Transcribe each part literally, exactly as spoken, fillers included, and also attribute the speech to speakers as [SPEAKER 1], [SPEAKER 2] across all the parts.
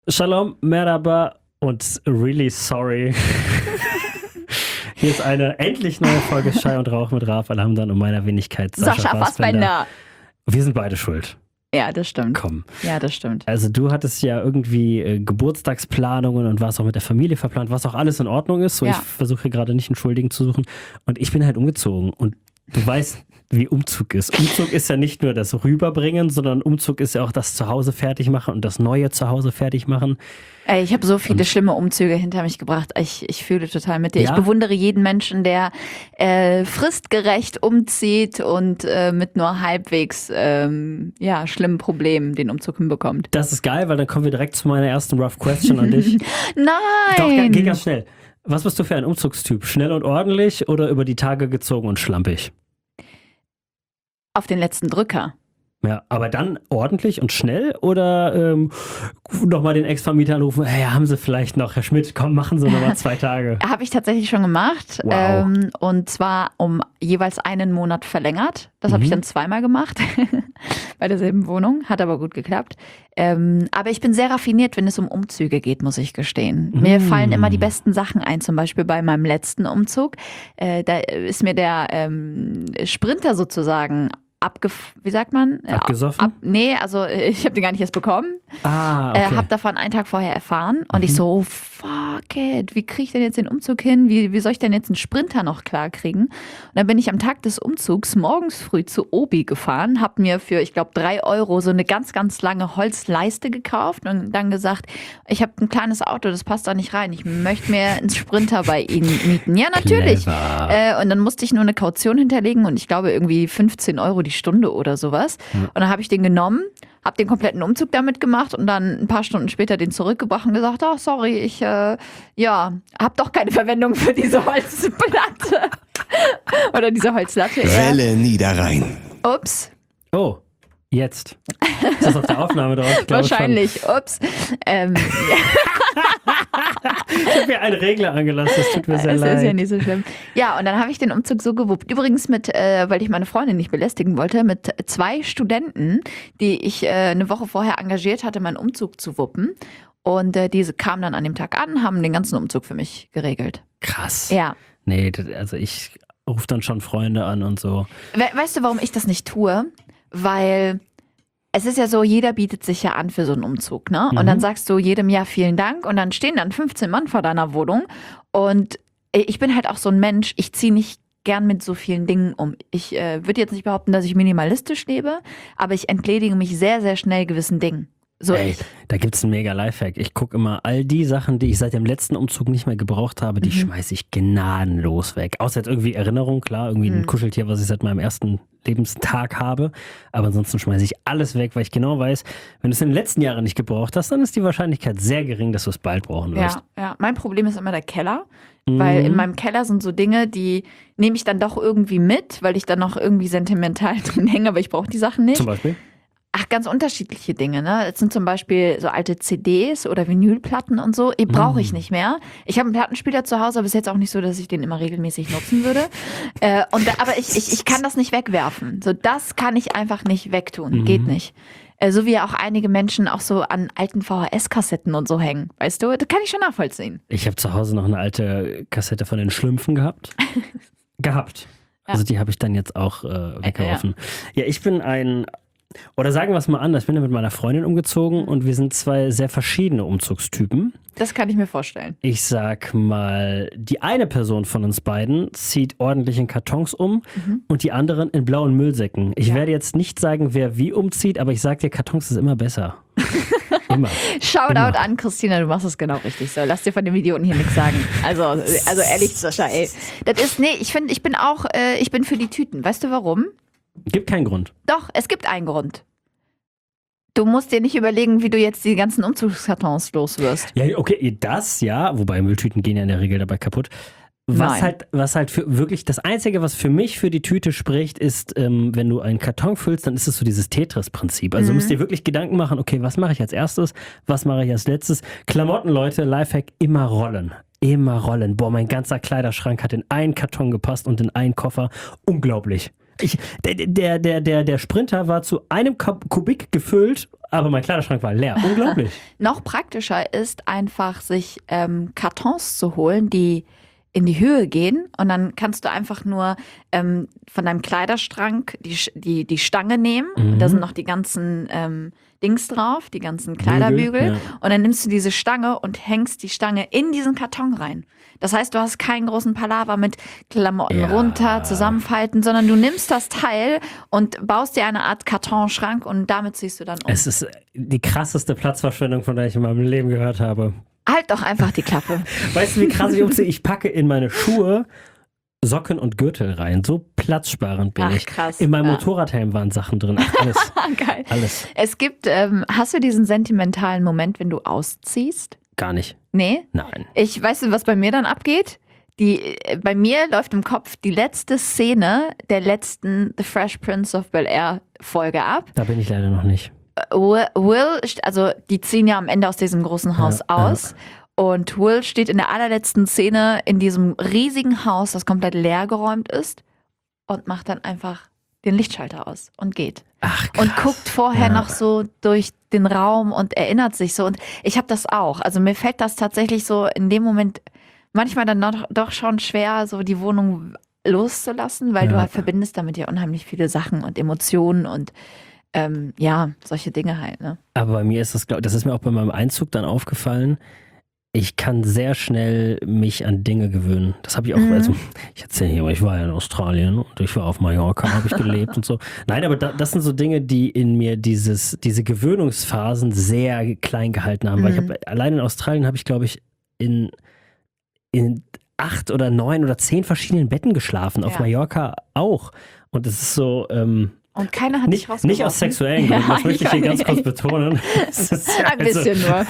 [SPEAKER 1] Shalom, Merhaba und really sorry. Hier ist eine endlich neue Folge Schei und Rauch mit Raf Alhamdan und meiner Wenigkeit Sascha,
[SPEAKER 2] Sascha Fassbender.
[SPEAKER 1] Wir sind beide schuld.
[SPEAKER 2] Ja, das stimmt.
[SPEAKER 1] Komm.
[SPEAKER 2] Ja, das stimmt.
[SPEAKER 1] Also du hattest ja irgendwie äh, Geburtstagsplanungen und warst auch mit der Familie verplant, was auch alles in Ordnung ist. So,
[SPEAKER 2] Ja.
[SPEAKER 1] Ich versuche hier gerade nicht einen Schuldigen zu suchen. Und ich bin halt umgezogen und du weißt, wie Umzug ist. Umzug ist ja nicht nur das Rüberbringen, sondern Umzug ist ja auch das Zuhause fertig machen und das neue Zuhause fertig machen.
[SPEAKER 2] Ey, ich habe so viele
[SPEAKER 1] Und-
[SPEAKER 2] schlimme Umzüge hinter mich gebracht. Ich, ich fühle total mit dir.
[SPEAKER 1] Ja?
[SPEAKER 2] Ich bewundere jeden Menschen, der äh, fristgerecht umzieht und äh, mit nur halbwegs ähm, ja, schlimmen Problemen den Umzug hinbekommt.
[SPEAKER 1] Das ist geil, weil dann kommen wir direkt zu meiner ersten Rough Question an dich. Doch,
[SPEAKER 2] Nein!
[SPEAKER 1] geh ganz schnell. Was bist du für ein Umzugstyp? Schnell und ordentlich oder über die Tage gezogen und schlampig?
[SPEAKER 2] Auf den letzten Drücker.
[SPEAKER 1] Ja, aber dann ordentlich und schnell oder ähm, nochmal den Ex-Vermieter anrufen, hey, haben Sie vielleicht noch, Herr Schmidt, komm, machen Sie nochmal zwei Tage.
[SPEAKER 2] Habe ich tatsächlich schon gemacht.
[SPEAKER 1] Wow.
[SPEAKER 2] Ähm, und zwar um jeweils einen Monat verlängert. Das habe ich
[SPEAKER 1] Mhm.
[SPEAKER 2] dann zweimal gemacht. Bei derselben Wohnung. Hat aber gut geklappt. Ähm, aber ich bin sehr raffiniert, wenn es um Umzüge geht, muss ich gestehen. Mir
[SPEAKER 1] Mm.
[SPEAKER 2] fallen immer die besten Sachen ein. Zum Beispiel bei meinem letzten Umzug. Äh, da ist mir der ähm, Sprinter sozusagen abgef... Wie sagt man? Äh,
[SPEAKER 1] Abgesoffen?
[SPEAKER 2] Ab, nee, also äh, ich habe den gar nicht erst bekommen.
[SPEAKER 1] Ah, okay.
[SPEAKER 2] Äh, hab davon einen Tag vorher erfahren und ich so, oh, fuck it, wie kriege ich denn jetzt den Umzug hin? Wie, wie soll ich denn jetzt einen Sprinter noch klar kriegen? Und dann bin ich am Tag des Umzugs morgens früh zu Obi gefahren, hab mir für, ich glaube, drei Euro so eine ganz, ganz lange Holzleiste gekauft und dann gesagt, ich habe ein kleines Auto, das passt da nicht rein. Ich möchte mir einen Sprinter bei Ihnen mieten. Ja, natürlich.
[SPEAKER 1] Clever.
[SPEAKER 2] Äh, und dann musste ich nur eine Kaution hinterlegen und ich glaube irgendwie fünfzehn Euro die Stunde oder sowas. Und dann habe ich den genommen, habe den kompletten Umzug damit gemacht und dann ein paar Stunden später den zurückgebracht und gesagt, oh sorry, ich äh, ja, habe doch keine Verwendung für diese Holzplatte. Oder diese Holzlatte. Ja.
[SPEAKER 3] Welle Niederrhein.
[SPEAKER 2] Ups,
[SPEAKER 1] Oh, jetzt. Ist das auf der Aufnahme drauf? Ich glaube
[SPEAKER 2] wahrscheinlich. Ups. Ähm, ja,
[SPEAKER 1] Schon. Ich habe mir einen Regler angelassen, das tut mir sehr
[SPEAKER 2] das
[SPEAKER 1] leid.
[SPEAKER 2] ist ja nicht so schlimm. Ja, und dann habe ich den Umzug so gewuppt. Übrigens mit, äh, weil ich meine Freundin nicht belästigen wollte, mit zwei Studenten, die ich äh, eine Woche vorher engagiert hatte, meinen Umzug zu wuppen. Und äh, diese kamen dann an dem Tag an, haben den ganzen Umzug für mich geregelt.
[SPEAKER 1] Krass.
[SPEAKER 2] Ja.
[SPEAKER 1] Nee, das- also ich rufe dann schon Freunde an und so.
[SPEAKER 2] We weißt du, warum ich das nicht tue? Weil es ist ja so, jeder bietet sich ja an für so einen Umzug, ne? Und
[SPEAKER 1] Mhm.
[SPEAKER 2] dann sagst du jedem ja vielen Dank und dann stehen dann fünfzehn Mann vor deiner Wohnung und ich bin halt auch so ein Mensch, ich ziehe nicht gern mit so vielen Dingen um. Ich äh, würde jetzt nicht behaupten, dass ich minimalistisch lebe, aber ich entledige mich sehr, sehr schnell gewissen Dingen. So
[SPEAKER 1] Ey,
[SPEAKER 2] ich.
[SPEAKER 1] da gibt's einen mega Lifehack. Ich gucke immer all die Sachen, die ich seit dem letzten Umzug nicht mehr gebraucht habe, die
[SPEAKER 2] Mhm.
[SPEAKER 1] schmeiße ich gnadenlos weg. Außer jetzt irgendwie Erinnerung, klar, irgendwie
[SPEAKER 2] Mhm.
[SPEAKER 1] ein Kuscheltier, was ich seit meinem ersten Lebenstag habe. Aber ansonsten schmeiße ich alles weg, weil ich genau weiß, wenn du es in den letzten Jahren nicht gebraucht hast, dann ist die Wahrscheinlichkeit sehr gering, dass du es bald brauchen wirst.
[SPEAKER 2] Ja, ja. Mein Problem ist immer der Keller, weil in meinem Keller sind so Dinge, die nehme ich dann doch irgendwie mit, weil ich dann noch irgendwie sentimental drin hänge, aber ich brauche die Sachen nicht.
[SPEAKER 1] Zum Beispiel?
[SPEAKER 2] Ach, ganz unterschiedliche Dinge, ne? Das sind zum Beispiel so alte C Ds oder Vinylplatten und so. Die brauche ich nicht mehr. Ich habe einen Plattenspieler zu Hause, aber es ist jetzt auch nicht so, dass ich den immer regelmäßig nutzen würde. Äh, und da, aber ich, ich, ich kann das nicht wegwerfen. So, das kann ich einfach nicht wegtun. Geht nicht. Äh, so wie auch einige Menschen auch so an alten V H S-Kassetten und so hängen. Weißt du? Das kann ich schon nachvollziehen.
[SPEAKER 1] Ich habe zu Hause noch eine alte Kassette von den Schlümpfen gehabt. gehabt.
[SPEAKER 2] Ja.
[SPEAKER 1] Also die habe ich dann jetzt auch äh, weggeworfen. Ja. ich bin ein, oder sagen wir es mal anders, ich bin ja mit meiner Freundin umgezogen und wir sind zwei sehr verschiedene Umzugstypen.
[SPEAKER 2] Das kann ich mir vorstellen.
[SPEAKER 1] Ich sag mal, die eine Person von uns beiden zieht ordentlich in Kartons um und die anderen in blauen Müllsäcken. Ich
[SPEAKER 2] Ja.
[SPEAKER 1] werde jetzt nicht sagen, wer wie umzieht, aber ich sag dir, Kartons ist immer besser. Immer.
[SPEAKER 2] Shoutout
[SPEAKER 1] Immer.
[SPEAKER 2] an Christina, du machst es genau richtig so. Lass dir von dem Idioten hier nichts sagen. Also, also ehrlich, Sascha, ey. Das ist, nee, ich finde, ich bin auch, äh, ich bin für die Tüten. Weißt du warum?
[SPEAKER 1] Gibt keinen Grund.
[SPEAKER 2] Doch, es gibt einen Grund. Du musst dir nicht überlegen, wie du jetzt die ganzen Umzugskartons los wirst.
[SPEAKER 1] Ja, okay, das ja, wobei Mülltüten gehen ja in der Regel dabei kaputt. Was
[SPEAKER 2] Nein.
[SPEAKER 1] halt, was halt für wirklich das Einzige, was für mich für die Tüte spricht, ist, ähm, wenn du einen Karton füllst, dann ist es so dieses Tetris-Prinzip. Also du musst dir wirklich Gedanken machen, okay, was mache ich als erstes, was mache ich als letztes? Klamotten, Leute, Lifehack, immer rollen. Immer rollen. Boah, mein ganzer Kleiderschrank hat in einen Karton gepasst und in einen Koffer. Unglaublich. Ich, der, der, der, der, der Sprinter war zu einem Kubik gefüllt, aber mein Kleiderschrank war leer. Unglaublich.
[SPEAKER 2] Noch praktischer ist einfach, sich ähm, Kartons zu holen, die in die Höhe gehen und dann kannst du einfach nur ähm, von deinem Kleiderschrank die, die, die Stange nehmen.
[SPEAKER 1] Mhm.
[SPEAKER 2] Und da sind noch die ganzen ähm, Dings drauf, die ganzen Kleiderbügel.
[SPEAKER 1] Bügel, ja.
[SPEAKER 2] Und dann nimmst du diese Stange und hängst die Stange in diesen Karton rein. Das heißt, du hast keinen großen Palaver mit Klamotten
[SPEAKER 1] Ja.
[SPEAKER 2] runter, zusammenfalten, sondern du nimmst das Teil und baust dir eine Art Kartonschrank und damit ziehst du dann um.
[SPEAKER 1] Es ist die krasseste Platzverschwendung, von der ich in meinem Leben gehört habe.
[SPEAKER 2] Halt doch einfach die Klappe.
[SPEAKER 1] Weißt du, wie krass ich umziehe? Ich packe in meine Schuhe Socken und Gürtel rein. So platzsparend bin
[SPEAKER 2] Ach,
[SPEAKER 1] ich.
[SPEAKER 2] krass,
[SPEAKER 1] In meinem
[SPEAKER 2] ja.
[SPEAKER 1] Motorradhelm waren Sachen drin. Ach, alles.
[SPEAKER 2] Geil.
[SPEAKER 1] Alles.
[SPEAKER 2] Es gibt, ähm, hast du diesen sentimentalen Moment, wenn du ausziehst?
[SPEAKER 1] Gar nicht.
[SPEAKER 2] Nee?
[SPEAKER 1] Nein.
[SPEAKER 2] Ich weiß, was bei mir dann abgeht. Die, äh, bei mir läuft im Kopf die letzte Szene der letzten The Fresh Prince of Bel-Air Folge ab.
[SPEAKER 1] Da bin ich leider noch nicht.
[SPEAKER 2] Will, Will, also die ziehen ja am Ende aus diesem großen Haus
[SPEAKER 1] Ja,
[SPEAKER 2] aus. Und Will steht in der allerletzten Szene in diesem riesigen Haus, das komplett leergeräumt ist, und macht dann einfach den Lichtschalter aus und geht.
[SPEAKER 1] Ach, krass.
[SPEAKER 2] Und guckt vorher
[SPEAKER 1] Ja.
[SPEAKER 2] noch so durch den Raum und erinnert sich so. Und ich habe das auch. Also mir fällt das tatsächlich so in dem Moment manchmal dann noch, doch schon schwer, so die Wohnung loszulassen, weil
[SPEAKER 1] Ja.
[SPEAKER 2] du halt verbindest damit ja unheimlich viele Sachen und Emotionen und ähm, ja, solche Dinge halt. Ne?
[SPEAKER 1] Aber bei mir ist das, glaub, das ist mir auch bei meinem Einzug dann aufgefallen. Ich kann sehr schnell mich an Dinge gewöhnen. Das habe ich auch,
[SPEAKER 2] Mhm.
[SPEAKER 1] also ich erzähle hier, ich war ja in Australien und ich war auf Mallorca, habe ich gelebt und so. Nein, aber da, das sind so Dinge, die in mir dieses, diese Gewöhnungsphasen sehr klein gehalten haben. Weil ich
[SPEAKER 2] Mhm.
[SPEAKER 1] habe, allein in Australien habe ich, glaube ich, in, in acht oder neun oder zehn verschiedenen Betten geschlafen. Auf
[SPEAKER 2] Ja.
[SPEAKER 1] Mallorca auch. Und es ist so, ähm,
[SPEAKER 2] Und keiner hat
[SPEAKER 1] nicht,
[SPEAKER 2] dich rausgeworfen.
[SPEAKER 1] nicht aus sexuellen Gründen, das
[SPEAKER 2] Ja,
[SPEAKER 1] möchte ich hier
[SPEAKER 2] ja,
[SPEAKER 1] ganz
[SPEAKER 2] nee.
[SPEAKER 1] kurz betonen. Es ist ja
[SPEAKER 2] Ein
[SPEAKER 1] also-
[SPEAKER 2] bisschen nur.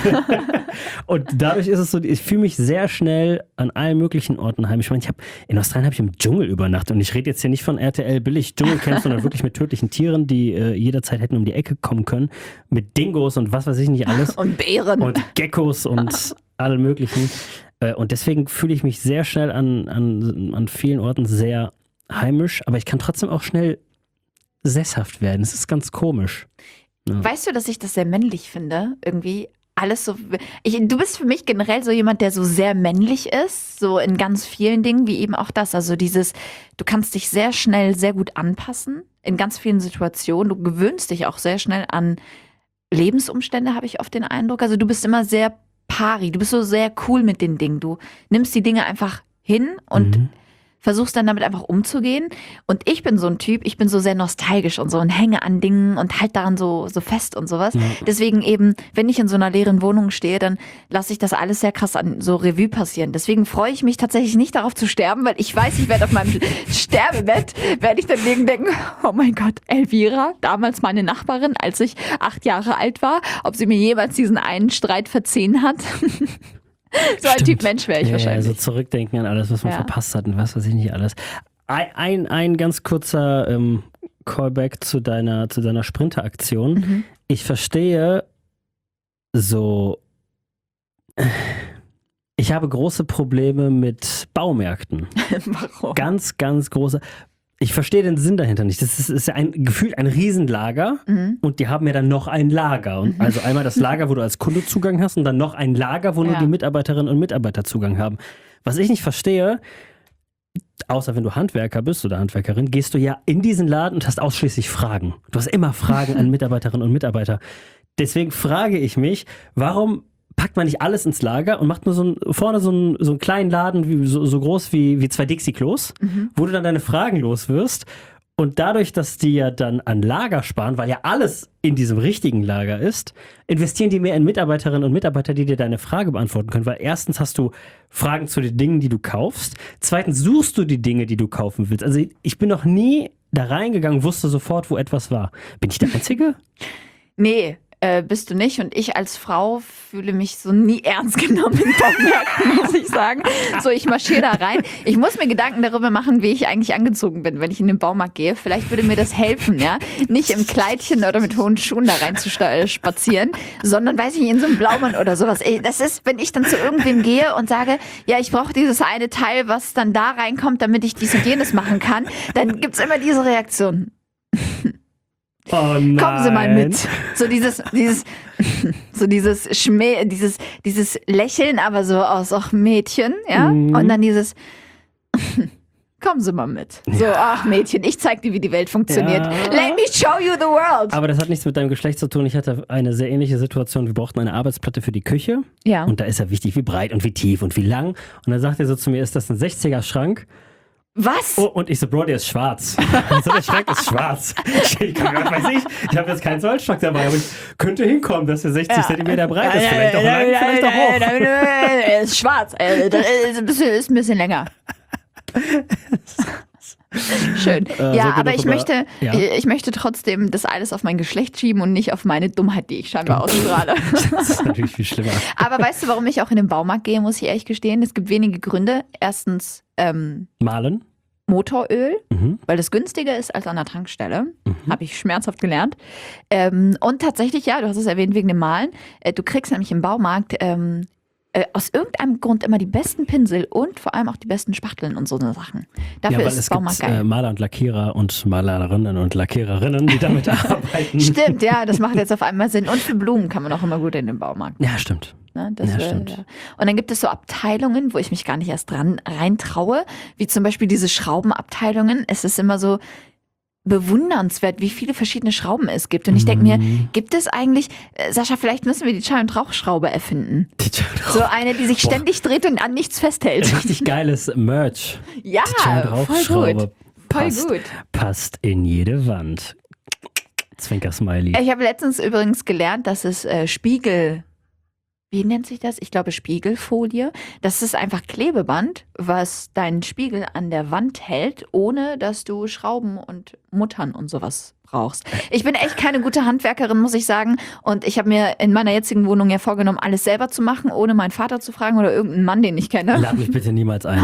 [SPEAKER 1] Und dadurch ist es so, ich fühle mich sehr schnell an allen möglichen Orten heimisch. Ich meine, ich habe in Australien habe ich im Dschungel übernachtet und ich rede jetzt hier nicht von R T L billig Dschungelcamp, sondern wirklich mit tödlichen Tieren, die äh, jederzeit hätten um die Ecke kommen können, mit Dingos und was weiß ich nicht alles
[SPEAKER 2] Und Bären.
[SPEAKER 1] und Geckos und allem möglichen. Äh, und deswegen fühle ich mich sehr schnell an, an, an vielen Orten sehr heimisch, aber ich kann trotzdem auch schnell sesshaft werden. Es ist ganz komisch.
[SPEAKER 2] Weißt du, dass ich das sehr männlich finde? Irgendwie alles so. Ich, du bist für mich generell so jemand, der so sehr männlich ist, so in ganz vielen Dingen, wie eben auch das. Also dieses, du kannst dich sehr schnell sehr gut anpassen in ganz vielen Situationen. Du gewöhnst dich auch sehr schnell an Lebensumstände, habe ich oft den Eindruck. Also du bist immer sehr pari, du bist so sehr cool mit den Dingen. Du nimmst die Dinge einfach hin und
[SPEAKER 1] Mhm.
[SPEAKER 2] versuchst dann damit einfach umzugehen. Und ich bin so ein Typ, ich bin so sehr nostalgisch und so und hänge an Dingen und halt daran so, so fest und sowas.
[SPEAKER 1] Ja.
[SPEAKER 2] Deswegen eben, wenn ich in so einer leeren Wohnung stehe, dann lasse ich das alles sehr krass an so Revue passieren. Deswegen freue ich mich tatsächlich nicht darauf zu sterben, weil ich weiß, ich werde auf meinem Sterbebett, werde ich dann liegen denken, oh mein Gott, Elvira, damals meine Nachbarin, als ich acht Jahre alt war, ob sie mir jemals diesen einen Streit verziehen hat. So ein
[SPEAKER 1] Stimmt.
[SPEAKER 2] Typ Mensch wäre ich
[SPEAKER 1] ja,
[SPEAKER 2] wahrscheinlich.
[SPEAKER 1] Ja, so zurückdenken an alles, was man
[SPEAKER 2] Ja.
[SPEAKER 1] verpasst hat und was weiß ich nicht alles. Ein, ein, ein ganz kurzer ähm, Callback zu deiner, zu deiner Sprinteraktion.
[SPEAKER 2] Mhm.
[SPEAKER 1] Ich verstehe so, ich habe große Probleme mit Baumärkten.
[SPEAKER 2] Warum?
[SPEAKER 1] Ganz, ganz große. Ich verstehe den Sinn dahinter nicht. Das ist, ist ja ein gefühlt ein Riesenlager
[SPEAKER 2] Mhm.
[SPEAKER 1] und die haben ja dann noch ein Lager. Und also einmal das Lager, wo du als Kunde Zugang hast und dann noch ein Lager, wo nur
[SPEAKER 2] Ja.
[SPEAKER 1] die Mitarbeiterinnen und Mitarbeiter Zugang haben. Was ich nicht verstehe, außer wenn du Handwerker bist oder Handwerkerin, gehst du ja in diesen Laden und hast ausschließlich Fragen. Du hast immer Fragen an Mitarbeiterinnen und Mitarbeiter. Deswegen frage ich mich, warum packt man nicht alles ins Lager und macht nur so ein, vorne so einen, so einen kleinen Laden, wie, so, so groß wie, wie zwei Dixie-Klos, wo du dann deine Fragen los wirst. Und dadurch, dass die ja dann an Lager sparen, weil ja alles in diesem richtigen Lager ist, investieren die mehr in Mitarbeiterinnen und Mitarbeiter, die dir deine Frage beantworten können. Weil erstens hast du Fragen zu den Dingen, die du kaufst. Zweitens suchst du die Dinge, die du kaufen willst. Also ich bin noch nie da reingegangen, wusste sofort, wo etwas war. Bin ich der Einzige?
[SPEAKER 2] Nee, äh, bist du nicht. Und ich als Frau fühle mich so nie ernst genommen in Baumärkten, muss ich sagen. So, ich marschiere da rein. Ich muss mir Gedanken darüber machen, wie ich eigentlich angezogen bin, wenn ich in den Baumarkt gehe. Vielleicht würde mir das helfen, ja. Nicht im Kleidchen oder mit hohen Schuhen da rein zu spazieren, sondern, weiß ich nicht, in so einem Blaumann oder sowas. Ey, das ist, wenn ich dann zu irgendwem gehe und sage, ja, ich brauche dieses eine Teil, was dann da reinkommt, damit ich dies und jenes machen kann, dann gibt's immer diese Reaktion.
[SPEAKER 1] Oh nein.
[SPEAKER 2] Kommen Sie mal mit. So dieses, dieses, so dieses Schmäh, dieses, dieses Lächeln, aber so aus auch Mädchen, ja.
[SPEAKER 1] Mhm.
[SPEAKER 2] Und dann dieses, kommen Sie mal mit. So, ach Mädchen, ich zeig dir, wie die Welt funktioniert.
[SPEAKER 1] Ja.
[SPEAKER 2] Let me show you the world.
[SPEAKER 1] Aber das hat nichts mit deinem Geschlecht zu tun. Ich hatte eine sehr ähnliche Situation. Wir brauchten eine Arbeitsplatte für die Küche.
[SPEAKER 2] Ja.
[SPEAKER 1] Und da ist ja wichtig, wie breit und wie tief und wie lang. Und dann sagt er so zu mir, ist das ein sechziger-Schrank?
[SPEAKER 2] Was?
[SPEAKER 1] Oh, und ich so, Bro, der ist schwarz. Also der Schrank ist schwarz. Ich, kann, was weiß ich, ich habe jetzt keinen Zollstock dabei, aber ich könnte hinkommen, dass der sechzig Zentimeter breit ist. Vielleicht auch lang, vielleicht auch hoch.
[SPEAKER 2] Er ist schwarz. Äh, Das ist ein bisschen, ist ein bisschen länger. Schön.
[SPEAKER 1] Äh,
[SPEAKER 2] ja,
[SPEAKER 1] so
[SPEAKER 2] aber
[SPEAKER 1] genug
[SPEAKER 2] ich
[SPEAKER 1] über-
[SPEAKER 2] möchte,
[SPEAKER 1] Ja.
[SPEAKER 2] ich möchte trotzdem das alles auf mein Geschlecht schieben und nicht auf meine Dummheit, die ich scheinbar ausstrahle.
[SPEAKER 1] Das ist natürlich viel schlimmer.
[SPEAKER 2] Aber weißt du, warum ich auch in den Baumarkt gehe, muss ich ehrlich gestehen? Es gibt wenige Gründe. Erstens ähm,
[SPEAKER 1] Malen?
[SPEAKER 2] Motoröl,
[SPEAKER 1] Mhm.
[SPEAKER 2] weil das günstiger ist als an der Tankstelle. Habe ich schmerzhaft gelernt. Ähm, und tatsächlich, ja, du hast es erwähnt wegen dem Malen. Äh, du kriegst nämlich im Baumarkt ähm, äh, aus irgendeinem Grund immer die besten Pinsel und vor allem auch die besten Spachteln und so eine Sachen. Dafür
[SPEAKER 1] Ja, weil
[SPEAKER 2] ist
[SPEAKER 1] es
[SPEAKER 2] Baumarkt
[SPEAKER 1] gibt
[SPEAKER 2] geil.
[SPEAKER 1] äh, Maler und Lackierer und Malerinnen und Lackiererinnen, die damit arbeiten.
[SPEAKER 2] Stimmt, ja, das macht jetzt auf einmal Sinn. Und für Blumen kann man auch immer gut in den Baumarkt.
[SPEAKER 1] Ja, stimmt.
[SPEAKER 2] Ne? Das
[SPEAKER 1] Ja,
[SPEAKER 2] wär-
[SPEAKER 1] stimmt.
[SPEAKER 2] ja. Und dann gibt es so Abteilungen, wo ich mich gar nicht erst dran reintraue, wie zum Beispiel diese Schraubenabteilungen. Es ist immer so bewundernswert, wie viele verschiedene Schrauben es gibt. Und ich denke mir,
[SPEAKER 1] Mhm.
[SPEAKER 2] gibt es eigentlich, äh, Sascha, vielleicht müssen wir die Schall- und Rauchschraube erfinden. So eine, die sich
[SPEAKER 1] Boah.
[SPEAKER 2] ständig dreht und an nichts festhält.
[SPEAKER 1] Richtig geiles Merch.
[SPEAKER 2] Ja,
[SPEAKER 1] Die Schall- und
[SPEAKER 2] voll
[SPEAKER 1] Rauchschraube
[SPEAKER 2] gut. Voll
[SPEAKER 1] passt,
[SPEAKER 2] gut.
[SPEAKER 1] passt in jede Wand. Zwinker-Smiley.
[SPEAKER 2] Ich habe letztens übrigens gelernt, dass es äh, Spiegel, wie nennt sich das? Ich glaube Spiegelfolie. Das ist einfach Klebeband, was deinen Spiegel an der Wand hält, ohne dass du Schrauben und Muttern und sowas brauchst. Ich bin echt keine gute Handwerkerin, muss ich sagen. Und ich habe mir in meiner jetzigen Wohnung ja vorgenommen, alles selber zu machen, ohne meinen Vater zu fragen oder irgendeinen Mann, den ich kenne.
[SPEAKER 1] Lad mich bitte niemals ein.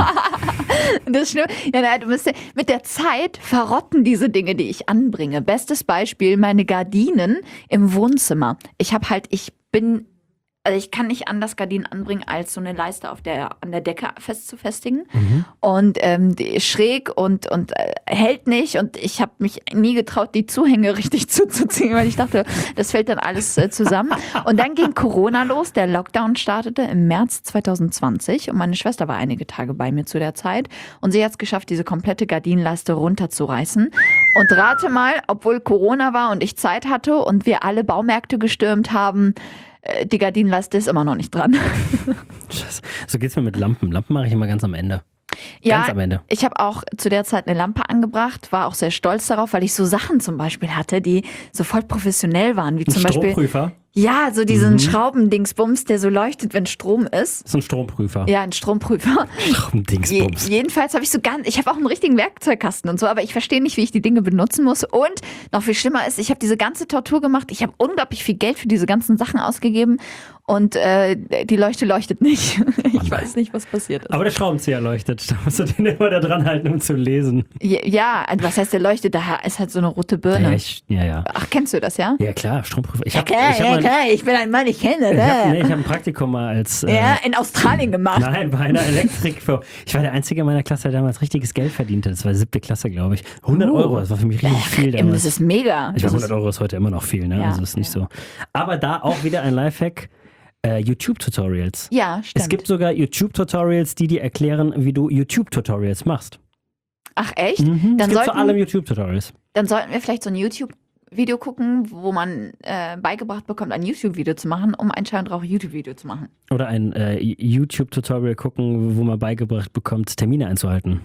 [SPEAKER 2] Das stimmt. Ja, na, du müsst, mit der Zeit verrotten diese Dinge, die ich anbringe. Bestes Beispiel, meine Gardinen im Wohnzimmer. Ich habe halt, ich bin, also ich kann nicht anders Gardinen anbringen, als so eine Leiste auf der, an der Decke festzufestigen.
[SPEAKER 1] Mhm.
[SPEAKER 2] Und ähm, die ist schräg und, und äh, hält nicht. Und ich habe mich nie getraut, die Zuhänge richtig zuzuziehen, weil ich dachte, das fällt dann alles äh, zusammen. Und dann ging Corona los. Der Lockdown startete im März zwanzig zwanzig. Und meine Schwester war einige Tage bei mir zu der Zeit. Und sie hat es geschafft, diese komplette Gardinenleiste runterzureißen. Und rate mal, obwohl Corona war und ich Zeit hatte und wir alle Baumärkte gestürmt haben, äh, die Gardinenleiste ist immer noch nicht dran.
[SPEAKER 1] Scheiße. So geht's mir mit Lampen. Lampen mache ich immer ganz am Ende.
[SPEAKER 2] Ja,
[SPEAKER 1] Ganz am Ende.
[SPEAKER 2] ich habe auch zu der Zeit eine Lampe angebracht, war auch sehr stolz darauf, weil ich so Sachen zum Beispiel hatte, die so voll professionell waren, wie
[SPEAKER 1] Ein
[SPEAKER 2] zum Beispiel,
[SPEAKER 1] Stromprüfer.
[SPEAKER 2] ja, so diesen
[SPEAKER 1] Mhm.
[SPEAKER 2] Schraubendingsbums, der so leuchtet, wenn Strom ist.
[SPEAKER 1] Das ist ein Stromprüfer.
[SPEAKER 2] Ja, ein Stromprüfer. Je,
[SPEAKER 1] Stromdingsbums.
[SPEAKER 2] jedenfalls habe ich so ganz, ich habe auch einen richtigen Werkzeugkasten und so, aber ich verstehe nicht, wie ich die Dinge benutzen muss. Und noch viel schlimmer ist, ich habe diese ganze Tortur gemacht. Ich habe unglaublich viel Geld für diese ganzen Sachen ausgegeben und äh, die Leuchte leuchtet nicht. Ich weiß nicht, was passiert ist.
[SPEAKER 1] Aber der Schraubenzieher leuchtet. Da musst du den immer da dran halten, um zu lesen.
[SPEAKER 2] Ja, ja, was heißt der leuchtet? Da ist halt so eine rote Birne.
[SPEAKER 1] Ja, ich, ja, ja.
[SPEAKER 2] Ach, kennst du das, ja?
[SPEAKER 1] Ja, klar, Stromprüfer. Ich
[SPEAKER 2] Ja,
[SPEAKER 1] habe
[SPEAKER 2] klar,
[SPEAKER 1] ich hab
[SPEAKER 2] ja,
[SPEAKER 1] mal-
[SPEAKER 2] klar, ich bin ein Mann, ich kenne
[SPEAKER 1] ich hab, nee, ich
[SPEAKER 2] das.
[SPEAKER 1] hab ein Praktikum mal als. Äh,
[SPEAKER 2] Ja, in Australien gemacht.
[SPEAKER 1] Nein, bei einer Elektrikfirma. Ich war der Einzige in meiner Klasse, der damals richtiges Geld verdiente. Das war siebte Klasse, glaube ich. hundert
[SPEAKER 2] Uh.
[SPEAKER 1] Euro, das war für mich richtig viel
[SPEAKER 2] Eben,
[SPEAKER 1] damals.
[SPEAKER 2] das ist mega.
[SPEAKER 1] Ich
[SPEAKER 2] Das
[SPEAKER 1] weiß, hundert
[SPEAKER 2] ist,
[SPEAKER 1] Euro ist heute immer noch viel, ne?
[SPEAKER 2] Ja,
[SPEAKER 1] Also ist nicht
[SPEAKER 2] ja.
[SPEAKER 1] so. Aber da auch wieder ein Lifehack: äh, YouTube-Tutorials.
[SPEAKER 2] ja, stimmt.
[SPEAKER 1] Es gibt sogar YouTube-Tutorials, die dir erklären, wie du YouTube-Tutorials machst.
[SPEAKER 2] Ach echt?
[SPEAKER 1] Mhm. Es
[SPEAKER 2] Dann,
[SPEAKER 1] gibt zu
[SPEAKER 2] sollten,
[SPEAKER 1] allem YouTube-Tutorials.
[SPEAKER 2] dann sollten wir vielleicht so ein YouTube-Video gucken, wo man äh, beigebracht bekommt, ein YouTube-Video zu machen, um ein Schall- und Rauch-YouTube-Video zu machen.
[SPEAKER 1] Oder ein äh, YouTube-Tutorial gucken, wo man beigebracht bekommt, Termine einzuhalten.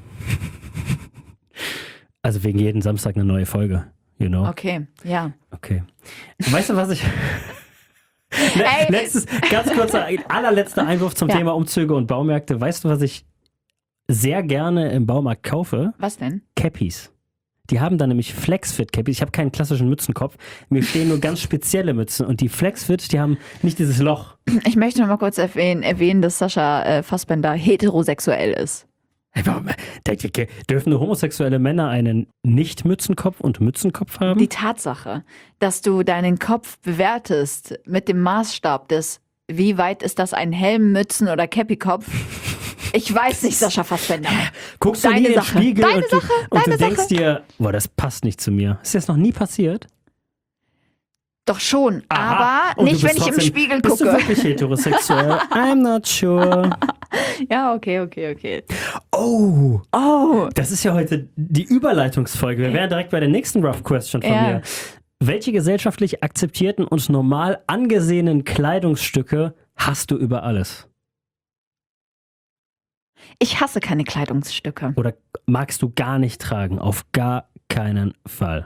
[SPEAKER 1] Also wegen jeden Samstag eine neue Folge. You know?
[SPEAKER 2] Okay, ja.
[SPEAKER 1] Okay. Weißt du, was ich... Le-
[SPEAKER 2] Ey.
[SPEAKER 1] Letztes, ganz kurzer, allerletzter Einwurf zum
[SPEAKER 2] Ja.
[SPEAKER 1] Thema Umzüge und Baumärkte. Weißt du, was ich sehr gerne im Baumarkt kaufe?
[SPEAKER 2] Was denn?
[SPEAKER 1] Cappies. Die haben da nämlich Flexfit-Cappies. Ich habe keinen klassischen Mützenkopf. Mir stehen nur ganz spezielle Mützen. Und die Flexfit, die haben nicht dieses Loch.
[SPEAKER 2] Ich möchte noch mal kurz erwähnen, erwähnen dass Sascha äh, Fassbender heterosexuell ist.
[SPEAKER 1] Hey, warum, dürfen nur homosexuelle Männer einen Nicht-Mützenkopf und Mützenkopf haben?
[SPEAKER 2] Die Tatsache, dass du deinen Kopf bewertest mit dem Maßstab des, wie weit ist das ein Helm, Mützen oder Cappy-Kopf? Ich weiß nicht, Sascha Fassbender.
[SPEAKER 1] Guckst du
[SPEAKER 2] Deine
[SPEAKER 1] nie in den
[SPEAKER 2] Sache.
[SPEAKER 1] Spiegel
[SPEAKER 2] Deine
[SPEAKER 1] und,
[SPEAKER 2] Sache.
[SPEAKER 1] du, und
[SPEAKER 2] Deine
[SPEAKER 1] du denkst
[SPEAKER 2] Sache.
[SPEAKER 1] dir, boah, das passt nicht zu mir. Ist das noch nie passiert?
[SPEAKER 2] Doch schon,
[SPEAKER 1] Aha.
[SPEAKER 2] aber
[SPEAKER 1] Und du
[SPEAKER 2] nicht,
[SPEAKER 1] bist
[SPEAKER 2] wenn ich im
[SPEAKER 1] trotzdem-
[SPEAKER 2] Spiegel
[SPEAKER 1] Bist du
[SPEAKER 2] gucke.
[SPEAKER 1] wirklich heterosexuell? I'm not sure.
[SPEAKER 2] Ja, okay, okay, okay.
[SPEAKER 1] Oh,
[SPEAKER 2] Oh,
[SPEAKER 1] das ist ja heute die Überleitungsfolge. Wir wären direkt bei der nächsten Rough Question von
[SPEAKER 2] Ja.
[SPEAKER 1] mir. Welche gesellschaftlich akzeptierten und normal angesehenen Kleidungsstücke hast du über alles?
[SPEAKER 2] ich hasse keine Kleidungsstücke.
[SPEAKER 1] Oder magst du gar nicht tragen? Auf gar keinen Fall.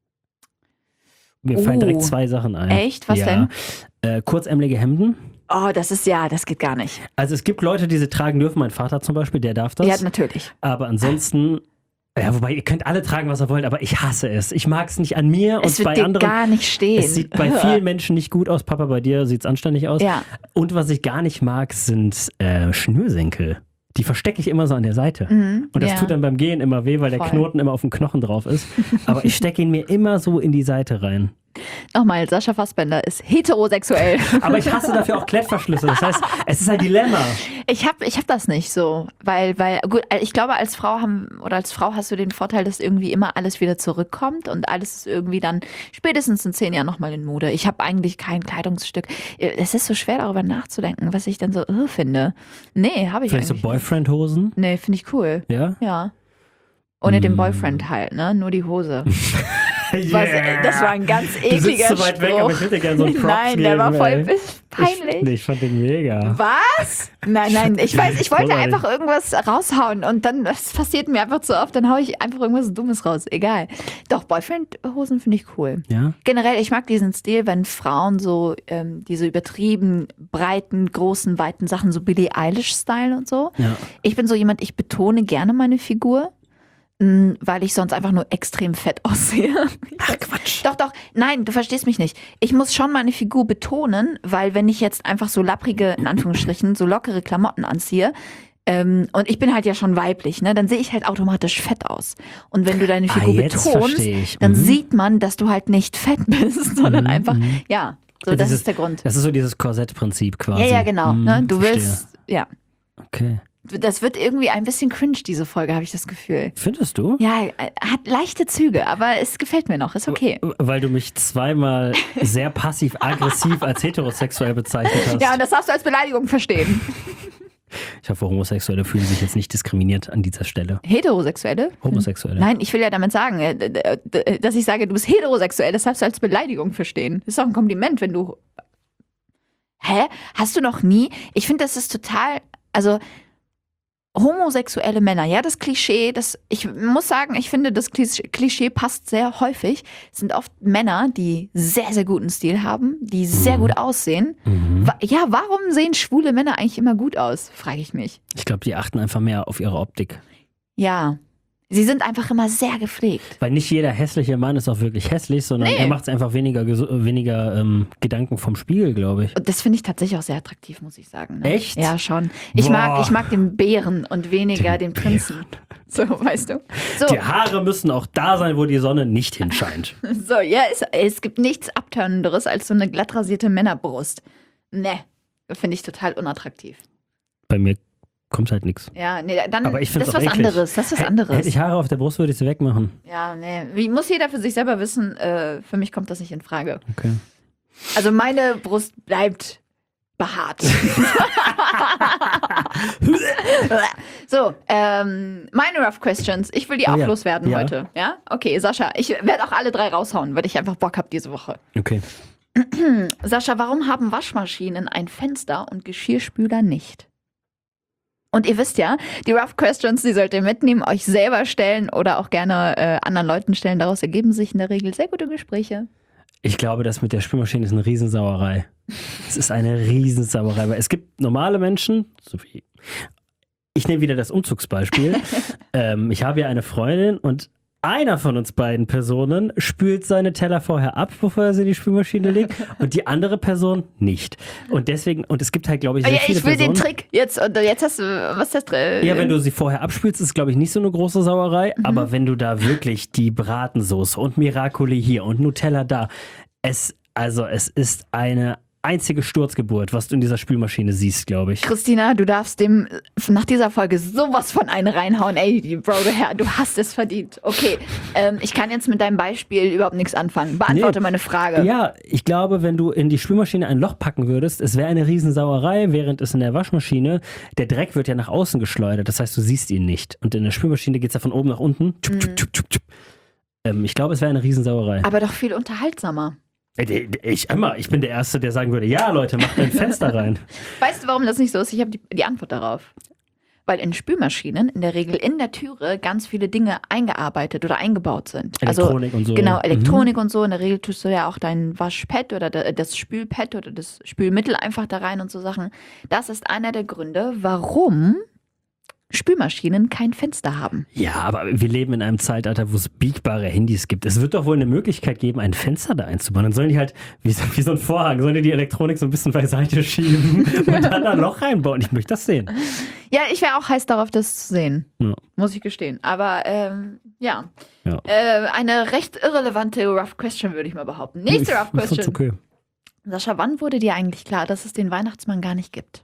[SPEAKER 1] Mir fallen
[SPEAKER 2] Oh.
[SPEAKER 1] direkt zwei Sachen ein.
[SPEAKER 2] Echt? Was
[SPEAKER 1] ja.
[SPEAKER 2] denn?
[SPEAKER 1] Äh, kurzärmelige Hemden.
[SPEAKER 2] Oh, das ist ja, das geht gar nicht.
[SPEAKER 1] Also es gibt Leute, die sie tragen dürfen. Mein Vater zum Beispiel, der darf das.
[SPEAKER 2] Ja, natürlich.
[SPEAKER 1] Aber ansonsten, ja, wobei ihr könnt alle tragen, was ihr wollt, aber ich hasse es. Ich mag es nicht an mir
[SPEAKER 2] Es
[SPEAKER 1] und
[SPEAKER 2] wird
[SPEAKER 1] bei
[SPEAKER 2] dir
[SPEAKER 1] anderen.
[SPEAKER 2] gar nicht stehen.
[SPEAKER 1] Es sieht bei vielen Menschen nicht gut aus. Papa, bei dir sieht es anständig aus.
[SPEAKER 2] Ja.
[SPEAKER 1] Und was ich gar nicht mag, sind äh, Schnürsenkel. Die verstecke ich immer so an der Seite.
[SPEAKER 2] Mhm,
[SPEAKER 1] Und das
[SPEAKER 2] ja.
[SPEAKER 1] tut dann beim Gehen immer weh, weil der
[SPEAKER 2] Voll.
[SPEAKER 1] Knoten immer auf dem Knochen drauf ist. Aber ich stecke ihn mir immer so in die Seite rein.
[SPEAKER 2] Nochmal, Sascha Fassbender ist heterosexuell.
[SPEAKER 1] Aber ich hasse dafür auch Klettverschlüsse. Das heißt, es ist ein Dilemma.
[SPEAKER 2] Ich hab, ich hab das nicht so, weil, weil, gut, ich glaube, als Frau haben, oder als Frau hast du den Vorteil, dass irgendwie immer alles wieder zurückkommt und alles ist irgendwie dann spätestens in zehn Jahren nochmal in Mode. Ich habe eigentlich kein Kleidungsstück. Es ist so schwer, darüber nachzudenken, was ich dann so irre finde. Nee, habe ich
[SPEAKER 1] Vielleicht so
[SPEAKER 2] eigentlich nicht.
[SPEAKER 1] Boyfriend-Hosen?
[SPEAKER 2] Nee, finde ich cool.
[SPEAKER 1] Ja?
[SPEAKER 2] Ja. Ohne den
[SPEAKER 1] Mm.
[SPEAKER 2] Boyfriend halt, ne? Nur die Hose.
[SPEAKER 1] Yeah.
[SPEAKER 2] Was, äh, das war ein ganz
[SPEAKER 1] Du sitzt
[SPEAKER 2] ekliger
[SPEAKER 1] so weit weg, aber ich
[SPEAKER 2] Spruch.
[SPEAKER 1] würde dir gerne so einen Props
[SPEAKER 2] Nein, der
[SPEAKER 1] geben,
[SPEAKER 2] war voll
[SPEAKER 1] ey.
[SPEAKER 2] peinlich.
[SPEAKER 1] Ich, nee, ich fand den mega.
[SPEAKER 2] Was? Nein, nein, ich weiß, ich wollte
[SPEAKER 1] Großartig.
[SPEAKER 2] einfach irgendwas raushauen und dann, das passiert mir einfach zu oft, dann haue ich einfach irgendwas Dummes raus. Egal. Doch, Boyfriend-Hosen finde ich cool.
[SPEAKER 1] Ja?
[SPEAKER 2] Generell, ich mag diesen Stil, wenn Frauen so ähm, diese übertrieben breiten, großen, weiten Sachen, so Billie Eilish-Style und so.
[SPEAKER 1] Ja.
[SPEAKER 2] Ich bin so jemand, ich betone gerne meine Figur, mh, weil ich sonst einfach nur extrem fett aussehe.
[SPEAKER 1] Ach, Quatsch.
[SPEAKER 2] Doch, doch, nein, du verstehst mich nicht. Ich muss schon meine Figur betonen, weil wenn ich jetzt einfach so lapprige, in Anführungsstrichen, so lockere Klamotten anziehe, ähm, und ich bin halt ja schon weiblich, ne, dann sehe ich halt automatisch fett aus. Und wenn du deine
[SPEAKER 1] Ah,
[SPEAKER 2] Figur
[SPEAKER 1] jetzt
[SPEAKER 2] betonst,
[SPEAKER 1] verstehe ich.
[SPEAKER 2] dann
[SPEAKER 1] Mhm.
[SPEAKER 2] sieht man, dass du halt nicht fett bist, sondern
[SPEAKER 1] Mhm,
[SPEAKER 2] einfach,
[SPEAKER 1] mhm.
[SPEAKER 2] ja, so,
[SPEAKER 1] Ja,
[SPEAKER 2] das
[SPEAKER 1] dieses-
[SPEAKER 2] ist der Grund.
[SPEAKER 1] Das ist so dieses Korsettprinzip quasi.
[SPEAKER 2] Ja, ja, genau.
[SPEAKER 1] Mhm,
[SPEAKER 2] Ne? Du
[SPEAKER 1] verstehe.
[SPEAKER 2] willst, ja.
[SPEAKER 1] Okay.
[SPEAKER 2] Das wird irgendwie ein bisschen cringe, diese Folge, habe ich das Gefühl.
[SPEAKER 1] Findest du?
[SPEAKER 2] Ja, äh, hat leichte Züge, aber es gefällt mir noch, ist okay.
[SPEAKER 1] Weil du mich zweimal sehr passiv-aggressiv als heterosexuell bezeichnet hast.
[SPEAKER 2] Ja, und das darfst du als Beleidigung verstehen.
[SPEAKER 1] Ich hoffe, Homosexuelle fühlen sich jetzt nicht diskriminiert an dieser Stelle.
[SPEAKER 2] Heterosexuelle?
[SPEAKER 1] Homosexuelle.
[SPEAKER 2] Nein, ich will ja damit sagen, äh, d- d- dass ich sage, du bist heterosexuell, das darfst du als Beleidigung verstehen. Das ist doch ein Kompliment, wenn du. Hä? Hast du noch nie? Ich finde, das ist total. Also, homosexuelle Männer, ja, das Klischee, das, ich muss sagen, ich finde, das Klisch- Klischee passt sehr häufig. Es sind oft Männer, die sehr, sehr guten Stil haben, die sehr
[SPEAKER 1] Mhm.
[SPEAKER 2] gut aussehen.
[SPEAKER 1] Mhm.
[SPEAKER 2] Wa- Ja, warum sehen schwule Männer eigentlich immer gut aus, frage ich mich.
[SPEAKER 1] Ich glaube, die achten einfach mehr auf ihre Optik.
[SPEAKER 2] Ja, sie sind einfach immer sehr gepflegt.
[SPEAKER 1] Weil nicht jeder hässliche Mann ist auch wirklich hässlich, sondern
[SPEAKER 2] Nee.
[SPEAKER 1] er macht sich einfach weniger, gesu- weniger ähm, Gedanken vom Spiegel, glaube ich.
[SPEAKER 2] Und das finde ich tatsächlich auch sehr attraktiv, muss ich sagen. Ne?
[SPEAKER 1] Echt?
[SPEAKER 2] Ja, schon. Ich
[SPEAKER 1] Boah.
[SPEAKER 2] mag, ich mag den Bären und weniger
[SPEAKER 1] Den
[SPEAKER 2] den Prinzen. So, weißt du? So,
[SPEAKER 1] Die Haare müssen auch da sein, wo die Sonne nicht hinscheint.
[SPEAKER 2] so ja, es, es gibt nichts Abtörnenderes als so eine glatt rasierte Männerbrust. Ne, finde ich total unattraktiv.
[SPEAKER 1] Bei mir kommt halt nichts.
[SPEAKER 2] Ja, nee, dann
[SPEAKER 1] Aber ich finde
[SPEAKER 2] das
[SPEAKER 1] es
[SPEAKER 2] ist
[SPEAKER 1] auch
[SPEAKER 2] was
[SPEAKER 1] eklig.
[SPEAKER 2] anderes. Das ist was
[SPEAKER 1] Hätt-
[SPEAKER 2] anderes.
[SPEAKER 1] Hätte ich Haare auf der Brust, würde ich sie wegmachen.
[SPEAKER 2] Ja, nee. Wie muss jeder für sich selber wissen, äh, für mich kommt das nicht in Frage.
[SPEAKER 1] Okay.
[SPEAKER 2] Also meine Brust bleibt behaart. So, ähm, meine Rough Questions. Ich will die
[SPEAKER 1] Oh
[SPEAKER 2] auch
[SPEAKER 1] ja.
[SPEAKER 2] loswerden
[SPEAKER 1] Ja.
[SPEAKER 2] heute. Ja? Okay, Sascha, ich werde auch alle drei raushauen, weil ich einfach Bock habe diese Woche.
[SPEAKER 1] Okay.
[SPEAKER 2] Sascha, warum haben Waschmaschinen ein Fenster und Geschirrspüler nicht? Und ihr wisst ja, die Rough Questions, die sollt ihr mitnehmen, euch selber stellen oder auch gerne äh, anderen Leuten stellen. Daraus ergeben sich in der Regel sehr gute Gespräche.
[SPEAKER 1] Ich glaube, das mit der Spülmaschine ist eine Riesensauerei. Es ist eine Riesensauerei, weil es gibt normale Menschen, so wie ich nehme wieder das Umzugsbeispiel. ähm, ich habe ja eine Freundin und einer von uns beiden Personen spült seine Teller vorher ab, bevor er sie in die Spülmaschine legt und die andere Person nicht. Und deswegen, und es gibt halt, glaube ich, sehr
[SPEAKER 2] Ja,
[SPEAKER 1] viele
[SPEAKER 2] ich will
[SPEAKER 1] Personen,
[SPEAKER 2] den Trick jetzt und jetzt hast du, was ist das drin?
[SPEAKER 1] ja, wenn du sie vorher abspülst, ist, glaube ich, nicht so eine große Sauerei.
[SPEAKER 2] Mhm.
[SPEAKER 1] Aber wenn du da wirklich die Bratensoße und Miracoli hier und Nutella da, es, also es ist eine einzige Sturzgeburt, was du in dieser Spülmaschine siehst, glaube ich.
[SPEAKER 2] Christina, du darfst dem nach dieser Folge sowas von einen reinhauen. Ey, Bro, du, Herr, du hast es verdient. Okay, ähm, ich kann jetzt mit deinem Beispiel überhaupt nichts anfangen. Beantworte
[SPEAKER 1] Nee.
[SPEAKER 2] meine Frage.
[SPEAKER 1] Ja, ich glaube, wenn du in die Spülmaschine ein Loch packen würdest, es wäre eine Riesensauerei, während es in der Waschmaschine, der Dreck wird ja nach außen geschleudert, das heißt, du siehst ihn nicht. Und in der Spülmaschine geht es ja von oben nach unten. Tschub, tschub, tschub, tschub, tschub. Ähm, ich glaube, es wäre eine Riesensauerei.
[SPEAKER 2] Aber doch viel unterhaltsamer.
[SPEAKER 1] Ich, immer, ich bin der Erste, der sagen würde, ja Leute, macht ein Fenster rein.
[SPEAKER 2] Weißt du, warum das nicht so ist? Ich habe die, die Antwort darauf. Weil in Spülmaschinen in der Regel in der Türe ganz viele Dinge eingearbeitet oder eingebaut sind.
[SPEAKER 1] Elektronik
[SPEAKER 2] also,
[SPEAKER 1] und so.
[SPEAKER 2] Genau, Elektronik
[SPEAKER 1] Mhm.
[SPEAKER 2] und so. In der Regel tust du ja auch dein Waschpad oder das Spülpad oder das Spülmittel einfach da rein und so Sachen. Das ist einer der Gründe, warum Spülmaschinen kein Fenster haben.
[SPEAKER 1] Ja, aber wir leben in einem Zeitalter, wo es biegbare Handys gibt. Es wird doch wohl eine Möglichkeit geben, ein Fenster da einzubauen. Dann sollen die halt, wie so, wie so ein Vorhang, sollen die die Elektronik so ein bisschen beiseite schieben und dann da ein Loch reinbauen. Ich möchte das sehen.
[SPEAKER 2] Ja, ich wäre auch heiß darauf, das zu sehen.
[SPEAKER 1] Ja.
[SPEAKER 2] Muss ich gestehen. Aber ähm, ja,
[SPEAKER 1] Ja.
[SPEAKER 2] Äh, eine recht irrelevante Rough Question, würde ich mal behaupten. Nächste Rough
[SPEAKER 1] Ich fand's
[SPEAKER 2] Question.
[SPEAKER 1] okay.
[SPEAKER 2] Sascha, wann wurde dir eigentlich klar, dass es den Weihnachtsmann gar nicht gibt?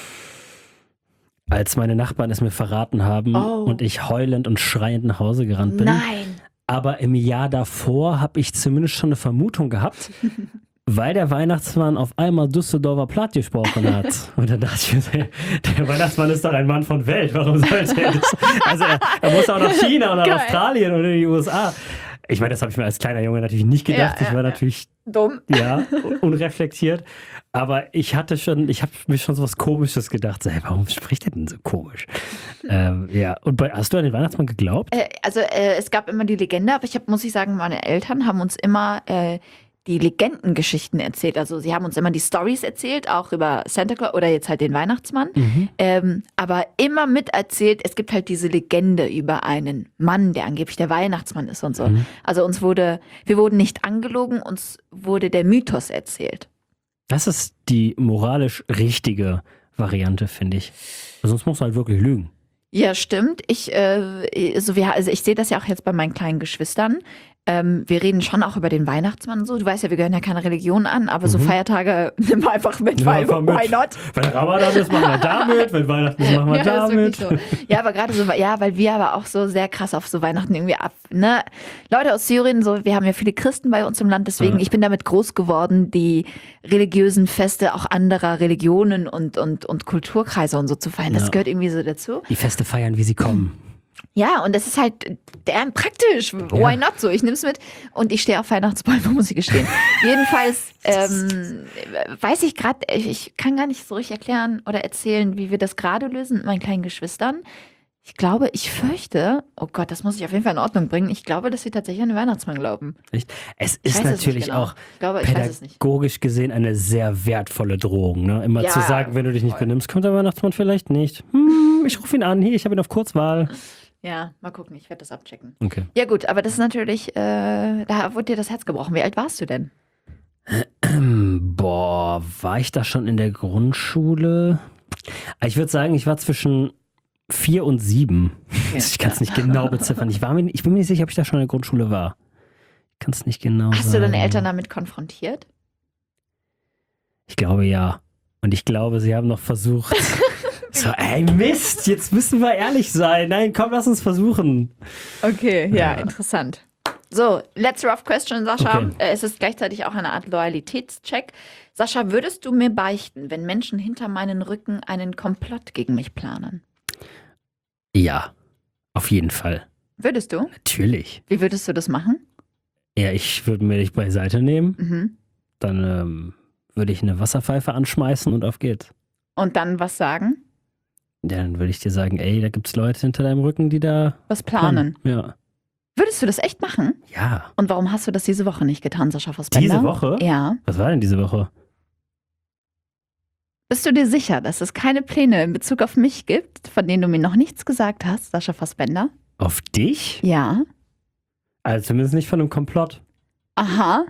[SPEAKER 1] Als meine Nachbarn es mir verraten haben
[SPEAKER 2] Oh.
[SPEAKER 1] und ich heulend und schreiend nach Hause gerannt bin.
[SPEAKER 2] Nein.
[SPEAKER 1] Aber im Jahr davor habe ich zumindest schon eine Vermutung gehabt, weil der Weihnachtsmann auf einmal Düsseldorfer Platt gesprochen hat. Und dann dachte ich mir, der, der Weihnachtsmann ist doch ein Mann von Welt. Warum sollte er das? Also er, er muss auch nach China oder
[SPEAKER 2] Geil.
[SPEAKER 1] Australien oder in die U S A. Ich meine, das habe ich mir als kleiner Junge natürlich nicht gedacht.
[SPEAKER 2] Ja,
[SPEAKER 1] ich war
[SPEAKER 2] ja,
[SPEAKER 1] natürlich,
[SPEAKER 2] Dumm.
[SPEAKER 1] ja, unreflektiert. Aber ich hatte schon, ich habe mir schon so was Komisches gedacht. So, hey, warum spricht er denn so komisch? ähm, ja, und bei, hast du an den Weihnachtsmann geglaubt?
[SPEAKER 2] Äh, also äh, es gab immer die Legende, aber ich hab, muss ich sagen, meine Eltern haben uns immer äh, die Legendengeschichten erzählt. Also sie haben uns immer die Stories erzählt, auch über Santa Claus oder jetzt halt den Weihnachtsmann.
[SPEAKER 1] Mhm.
[SPEAKER 2] Ähm, aber immer miterzählt, es gibt halt diese Legende über einen Mann, der angeblich der Weihnachtsmann ist und so.
[SPEAKER 1] Mhm.
[SPEAKER 2] Also uns wurde, wir wurden nicht angelogen, uns wurde der Mythos erzählt.
[SPEAKER 1] Das ist die moralisch richtige Variante, finde ich. Sonst musst du halt wirklich lügen.
[SPEAKER 2] Ja, stimmt. Ich, äh, also wir, also ich sehe das ja auch jetzt bei meinen kleinen Geschwistern. Ähm, wir reden schon auch über den Weihnachtsmann und so. Du weißt ja, wir gehören ja keiner Religion an, aber so Feiertage nimm mal einfach mit,
[SPEAKER 1] Ja,
[SPEAKER 2] weil
[SPEAKER 1] einfach mit.
[SPEAKER 2] why not?
[SPEAKER 1] Wenn Ramadan ist, machen wir damit. Wenn Weihnachten ist, machen wir
[SPEAKER 2] Ja, ist
[SPEAKER 1] damit.
[SPEAKER 2] wirklich so. Ja, aber gerade so, ja, weil wir aber auch so sehr krass auf so Weihnachten irgendwie ab, ne? Leute aus Syrien, so, wir haben ja viele Christen bei uns im Land, deswegen,
[SPEAKER 1] Ja.
[SPEAKER 2] ich bin damit groß geworden, die religiösen Feste auch anderer Religionen und, und, und Kulturkreise und so zu feiern. Das
[SPEAKER 1] Ja.
[SPEAKER 2] gehört irgendwie so dazu.
[SPEAKER 1] Die Feste feiern, wie sie kommen.
[SPEAKER 2] Ja, und das ist halt der praktisch. Why not so? Ich nehme es mit. Und ich stehe auf Weihnachtsbäume, muss ich gestehen. Jedenfalls ähm, weiß ich gerade, ich, ich kann gar nicht so richtig erklären oder erzählen, wie wir das gerade lösen mit meinen kleinen Geschwistern. Ich glaube, ich fürchte, oh Gott, das muss ich auf jeden Fall in Ordnung bringen. Ich glaube, dass sie tatsächlich an den Weihnachtsmann glauben.
[SPEAKER 1] Echt? Es
[SPEAKER 2] Ich
[SPEAKER 1] ist
[SPEAKER 2] weiß es nicht
[SPEAKER 1] natürlich
[SPEAKER 2] genau.
[SPEAKER 1] auch
[SPEAKER 2] Ich glaube, ich weiß es nicht.
[SPEAKER 1] pädagogisch gesehen eine sehr wertvolle Drohung. Ne? Immer
[SPEAKER 2] Ja,
[SPEAKER 1] zu sagen, wenn du dich nicht
[SPEAKER 2] voll.
[SPEAKER 1] benimmst, kommt der Weihnachtsmann vielleicht nicht. Hm, ich rufe ihn an. Hier, ich habe ihn auf Kurzwahl.
[SPEAKER 2] Ja, mal gucken, ich werde das abchecken.
[SPEAKER 1] Okay.
[SPEAKER 2] Ja gut, aber das ist natürlich, äh, da wurde dir das Herz gebrochen. Wie alt warst du denn?
[SPEAKER 1] Boah, war ich da schon in der Grundschule? Ich würde sagen, ich war zwischen vier und sieben. Ich kann es nicht genau beziffern. Ich, war mir, ich bin mir nicht sicher, ob ich da schon in der Grundschule war. Ich kann es nicht genau sagen.
[SPEAKER 2] Hast du deine Eltern damit konfrontiert?
[SPEAKER 1] Ich glaube ja. Und ich glaube, sie haben noch versucht. So, ey Mist, jetzt müssen wir ehrlich sein. Nein, komm, lass uns versuchen.
[SPEAKER 2] Okay, ja,
[SPEAKER 1] Ja.
[SPEAKER 2] interessant. So, let's rough question, Sascha.
[SPEAKER 1] Okay.
[SPEAKER 2] Äh, Es ist gleichzeitig auch eine Art Loyalitätscheck. Sascha, würdest du mir beichten, wenn Menschen hinter meinen Rücken einen Komplott gegen mich planen?
[SPEAKER 1] Ja, auf jeden Fall.
[SPEAKER 2] Würdest du?
[SPEAKER 1] Natürlich.
[SPEAKER 2] Wie würdest du das machen?
[SPEAKER 1] Ja, ich würde mir dich beiseite nehmen.
[SPEAKER 2] Mhm.
[SPEAKER 1] Dann ähm, würde ich eine Wasserpfeife anschmeißen und auf geht's.
[SPEAKER 2] Und dann was sagen?
[SPEAKER 1] Ja, dann würde ich dir sagen, ey, da gibt's Leute hinter deinem Rücken, die da
[SPEAKER 2] Was planen?
[SPEAKER 1] Ja.
[SPEAKER 2] Würdest du das echt machen?
[SPEAKER 1] Ja.
[SPEAKER 2] Und warum hast du das diese Woche nicht getan, Sascha Vosbender?
[SPEAKER 1] Diese Woche?
[SPEAKER 2] Ja.
[SPEAKER 1] Was war denn diese Woche?
[SPEAKER 2] Bist du dir sicher, dass es keine Pläne in Bezug auf mich gibt, von denen du mir noch nichts gesagt hast, Sascha Vosbender?
[SPEAKER 1] Auf dich?
[SPEAKER 2] Ja.
[SPEAKER 1] Also zumindest nicht von einem Komplott.
[SPEAKER 2] Aha.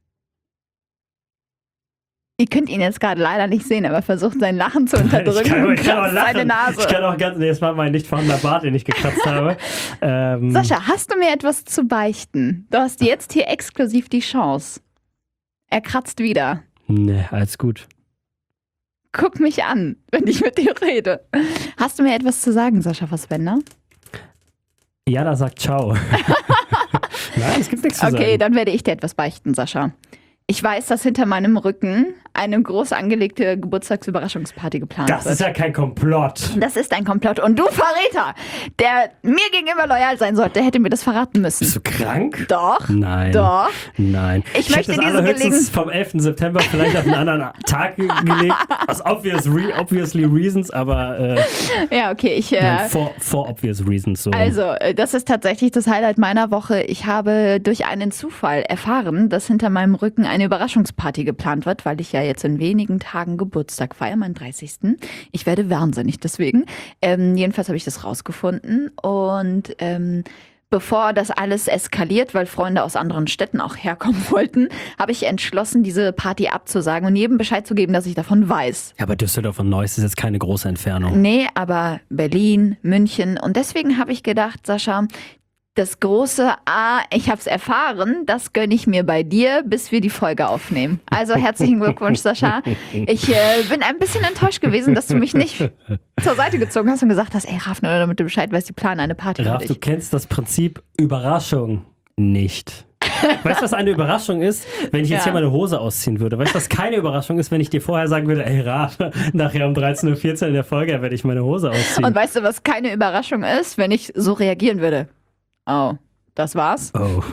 [SPEAKER 2] Ihr könnt ihn jetzt gerade leider nicht sehen, aber versucht sein Lachen zu unterdrücken.
[SPEAKER 1] Ich kann,
[SPEAKER 2] und
[SPEAKER 1] ich kann auch
[SPEAKER 2] kratzt seine
[SPEAKER 1] lachen.
[SPEAKER 2] Nase.
[SPEAKER 1] Ich kann auch ganz, nee, das war mein nicht vorhandener Bart, den ich gekratzt habe. Ähm,
[SPEAKER 2] Sascha, hast du mir etwas zu beichten? Du hast jetzt hier exklusiv die Chance. Er kratzt wieder.
[SPEAKER 1] Nee, alles gut.
[SPEAKER 2] Guck mich an, wenn ich mit dir rede. Hast du mir etwas zu sagen, Sascha Fassbender?
[SPEAKER 1] Jana sagt ciao. Nein, es gibt nichts zu sagen.
[SPEAKER 2] Okay, dann werde ich dir etwas beichten, Sascha. Ich weiß, dass hinter meinem Rücken eine groß angelegte Geburtstagsüberraschungsparty geplant
[SPEAKER 1] Das
[SPEAKER 2] wird.
[SPEAKER 1] ist ja kein Komplott.
[SPEAKER 2] Das ist ein Komplott. Und du Verräter, der mir gegenüber loyal sein sollte, hätte mir das verraten müssen.
[SPEAKER 1] Bist du krank?
[SPEAKER 2] Doch.
[SPEAKER 1] Nein.
[SPEAKER 2] Doch.
[SPEAKER 1] Nein.
[SPEAKER 2] Ich
[SPEAKER 1] hätte
[SPEAKER 2] möchte
[SPEAKER 1] es
[SPEAKER 2] diese
[SPEAKER 1] allerhöchstens
[SPEAKER 2] Gelegenheit-
[SPEAKER 1] vom elften September vielleicht auf einen anderen Tag ge- gelegt. Aus obvious re obviously reasons, aber äh,
[SPEAKER 2] Ja, okay, ich... Äh,
[SPEAKER 1] nein, for, for obvious reasons. So.
[SPEAKER 2] Also, äh, das ist tatsächlich das Highlight meiner Woche. Ich habe durch einen Zufall erfahren, dass hinter meinem Rücken eine Überraschungsparty geplant wird, weil ich ja jetzt in wenigen Tagen Geburtstag feiere, meinen dreißigsten Ich werde wahnsinnig deswegen. Ähm, jedenfalls habe ich das rausgefunden und ähm, bevor das alles eskaliert, weil Freunde aus anderen Städten auch herkommen wollten, habe ich entschlossen, diese Party abzusagen und jedem Bescheid zu geben, dass ich davon weiß.
[SPEAKER 1] Ja, aber Düsseldorf und Neuss ist jetzt keine große Entfernung.
[SPEAKER 2] Nee, aber Berlin, München. Und deswegen habe ich gedacht, Sascha, das große A, ich habe es erfahren, das gönne ich mir bei dir, bis wir die Folge aufnehmen. Also herzlichen Glückwunsch, Sascha. Ich äh, bin ein bisschen enttäuscht gewesen, dass du mich nicht zur Seite gezogen hast und gesagt hast, ey Raf, nur damit du Bescheid weißt, die planen eine Party
[SPEAKER 1] Raf,
[SPEAKER 2] für
[SPEAKER 1] du
[SPEAKER 2] dich.
[SPEAKER 1] kennst das Prinzip Überraschung nicht. Weißt du, was eine Überraschung ist, wenn ich jetzt
[SPEAKER 2] Ja.
[SPEAKER 1] hier meine Hose ausziehen würde? Weißt du, was keine Überraschung ist, wenn ich dir vorher sagen würde, ey Raf, nachher um dreizehn Uhr vierzehn in der Folge werde ich meine Hose ausziehen.
[SPEAKER 2] Und weißt du, was keine Überraschung ist, wenn ich so reagieren würde? Oh, das war's?
[SPEAKER 1] oh.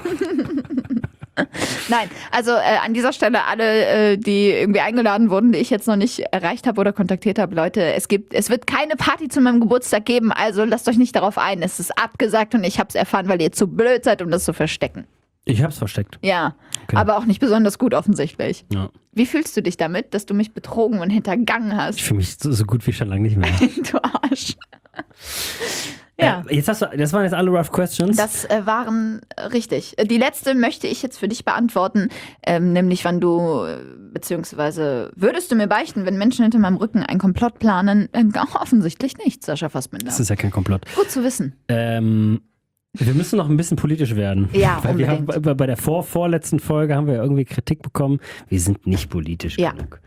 [SPEAKER 2] Nein, also äh, an dieser Stelle alle, äh, die irgendwie eingeladen wurden, die ich jetzt noch nicht erreicht habe oder kontaktiert habe, Leute, es gibt, es wird keine Party zu meinem Geburtstag geben, also lasst euch nicht darauf ein. Es ist abgesagt und ich habe es erfahren, weil ihr zu blöd seid, um das zu verstecken.
[SPEAKER 1] Ich hab's versteckt.
[SPEAKER 2] Ja,
[SPEAKER 1] Okay.
[SPEAKER 2] aber auch nicht besonders gut offensichtlich.
[SPEAKER 1] Ja.
[SPEAKER 2] Wie fühlst du dich damit, dass du mich betrogen und hintergangen
[SPEAKER 1] Ich
[SPEAKER 2] hast?
[SPEAKER 1] fühle mich so, so gut wie schon lange nicht mehr.
[SPEAKER 2] Du Arsch. Ja.
[SPEAKER 1] Äh, jetzt hast du, das waren jetzt alle Rough Questions.
[SPEAKER 2] Das äh, waren äh, richtig. Die letzte möchte ich jetzt für dich beantworten, ähm, nämlich wann du, äh, beziehungsweise würdest du mir beichten, wenn Menschen hinter meinem Rücken einen Komplott planen? Äh, offensichtlich nicht, Sascha Fassbender.
[SPEAKER 1] das ist ja kein Komplott.
[SPEAKER 2] Gut zu wissen.
[SPEAKER 1] Ähm, wir müssen noch ein bisschen politisch werden.
[SPEAKER 2] Ja,
[SPEAKER 1] Weil wir haben,
[SPEAKER 2] unbedingt.
[SPEAKER 1] bei, bei der vor, vorletzten Folge haben wir ja irgendwie Kritik bekommen. Wir sind nicht politisch
[SPEAKER 2] Ja.
[SPEAKER 1] genug.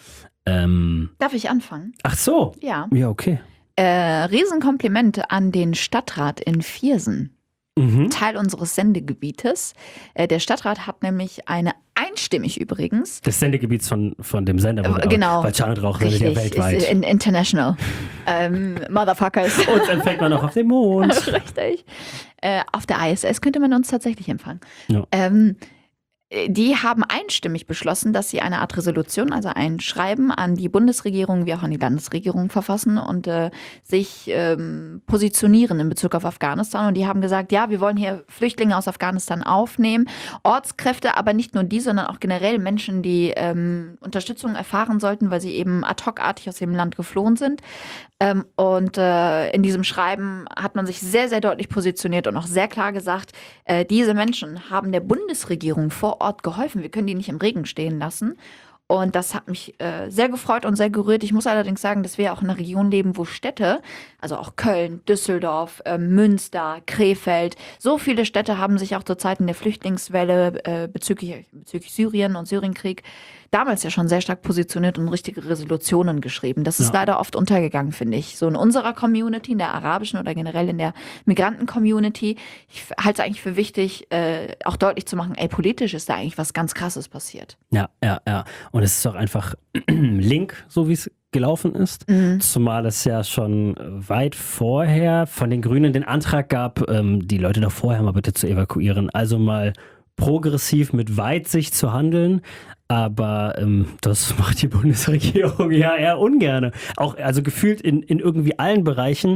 [SPEAKER 1] Ähm,
[SPEAKER 2] Darf ich anfangen?
[SPEAKER 1] ach so.
[SPEAKER 2] Ja.
[SPEAKER 1] Ja, okay.
[SPEAKER 2] Äh, Riesenkompliment an den Stadtrat in Viersen.
[SPEAKER 1] Mhm.
[SPEAKER 2] Teil unseres Sendegebietes. Äh, der Stadtrat hat nämlich eine, einstimmig übrigens,
[SPEAKER 1] Des Sendegebiets von, von dem Sender. wo
[SPEAKER 2] Äh,
[SPEAKER 1] wir-
[SPEAKER 2] genau.
[SPEAKER 1] Weil Charlotte Rauch sendet ja
[SPEAKER 2] richtig,
[SPEAKER 1] weltweit.
[SPEAKER 2] ist in, international, ähm, Motherfuckers.
[SPEAKER 1] Und dann fällt man auch auf den Mond.
[SPEAKER 2] Richtig. Äh, auf der I S S könnte man uns tatsächlich empfangen.
[SPEAKER 1] Ja.
[SPEAKER 2] Ähm, die haben einstimmig beschlossen, dass sie eine Art Resolution, also ein Schreiben an die Bundesregierung wie auch an die Landesregierung verfassen und äh, sich ähm, positionieren in Bezug auf Afghanistan. Und die haben gesagt, ja, wir wollen hier Flüchtlinge aus Afghanistan aufnehmen, Ortskräfte, aber nicht nur die, sondern auch generell Menschen, die ähm, Unterstützung erfahren sollten, weil sie eben ad hoc-artig aus dem Land geflohen sind. Ähm, und äh, in diesem Schreiben hat man sich sehr, sehr deutlich positioniert und auch sehr klar gesagt, äh, diese Menschen haben der Bundesregierung vor Ort geholfen. Wir können die nicht im Regen stehen lassen. Und das hat mich äh, sehr gefreut und sehr gerührt. Ich muss allerdings sagen, dass wir auch in einer Region leben, wo Städte, also auch Köln, Düsseldorf, äh, Münster, Krefeld, so viele Städte haben sich auch zu Zeiten der Flüchtlingswelle äh, bezüglich, bezüglich Syrien und Syrienkrieg damals ja schon sehr stark positioniert und richtige Resolutionen geschrieben. Das ist
[SPEAKER 1] Ja.
[SPEAKER 2] leider oft untergegangen, finde ich. So in unserer Community, in der arabischen oder generell in der Migranten-Community. Ich halte es eigentlich für wichtig, äh, auch deutlich zu machen, ey, politisch ist da eigentlich was ganz Krasses passiert.
[SPEAKER 1] Ja, ja, ja. Und es ist auch einfach link, so wie es gelaufen ist. Zumal es ja schon weit vorher von den Grünen den Antrag gab, ähm, die Leute doch vorher mal bitte zu evakuieren. Also mal progressiv mit Weitsicht zu handeln. Aber ähm, das macht die Bundesregierung ja eher ungerne. Auch, also gefühlt in, in irgendwie allen Bereichen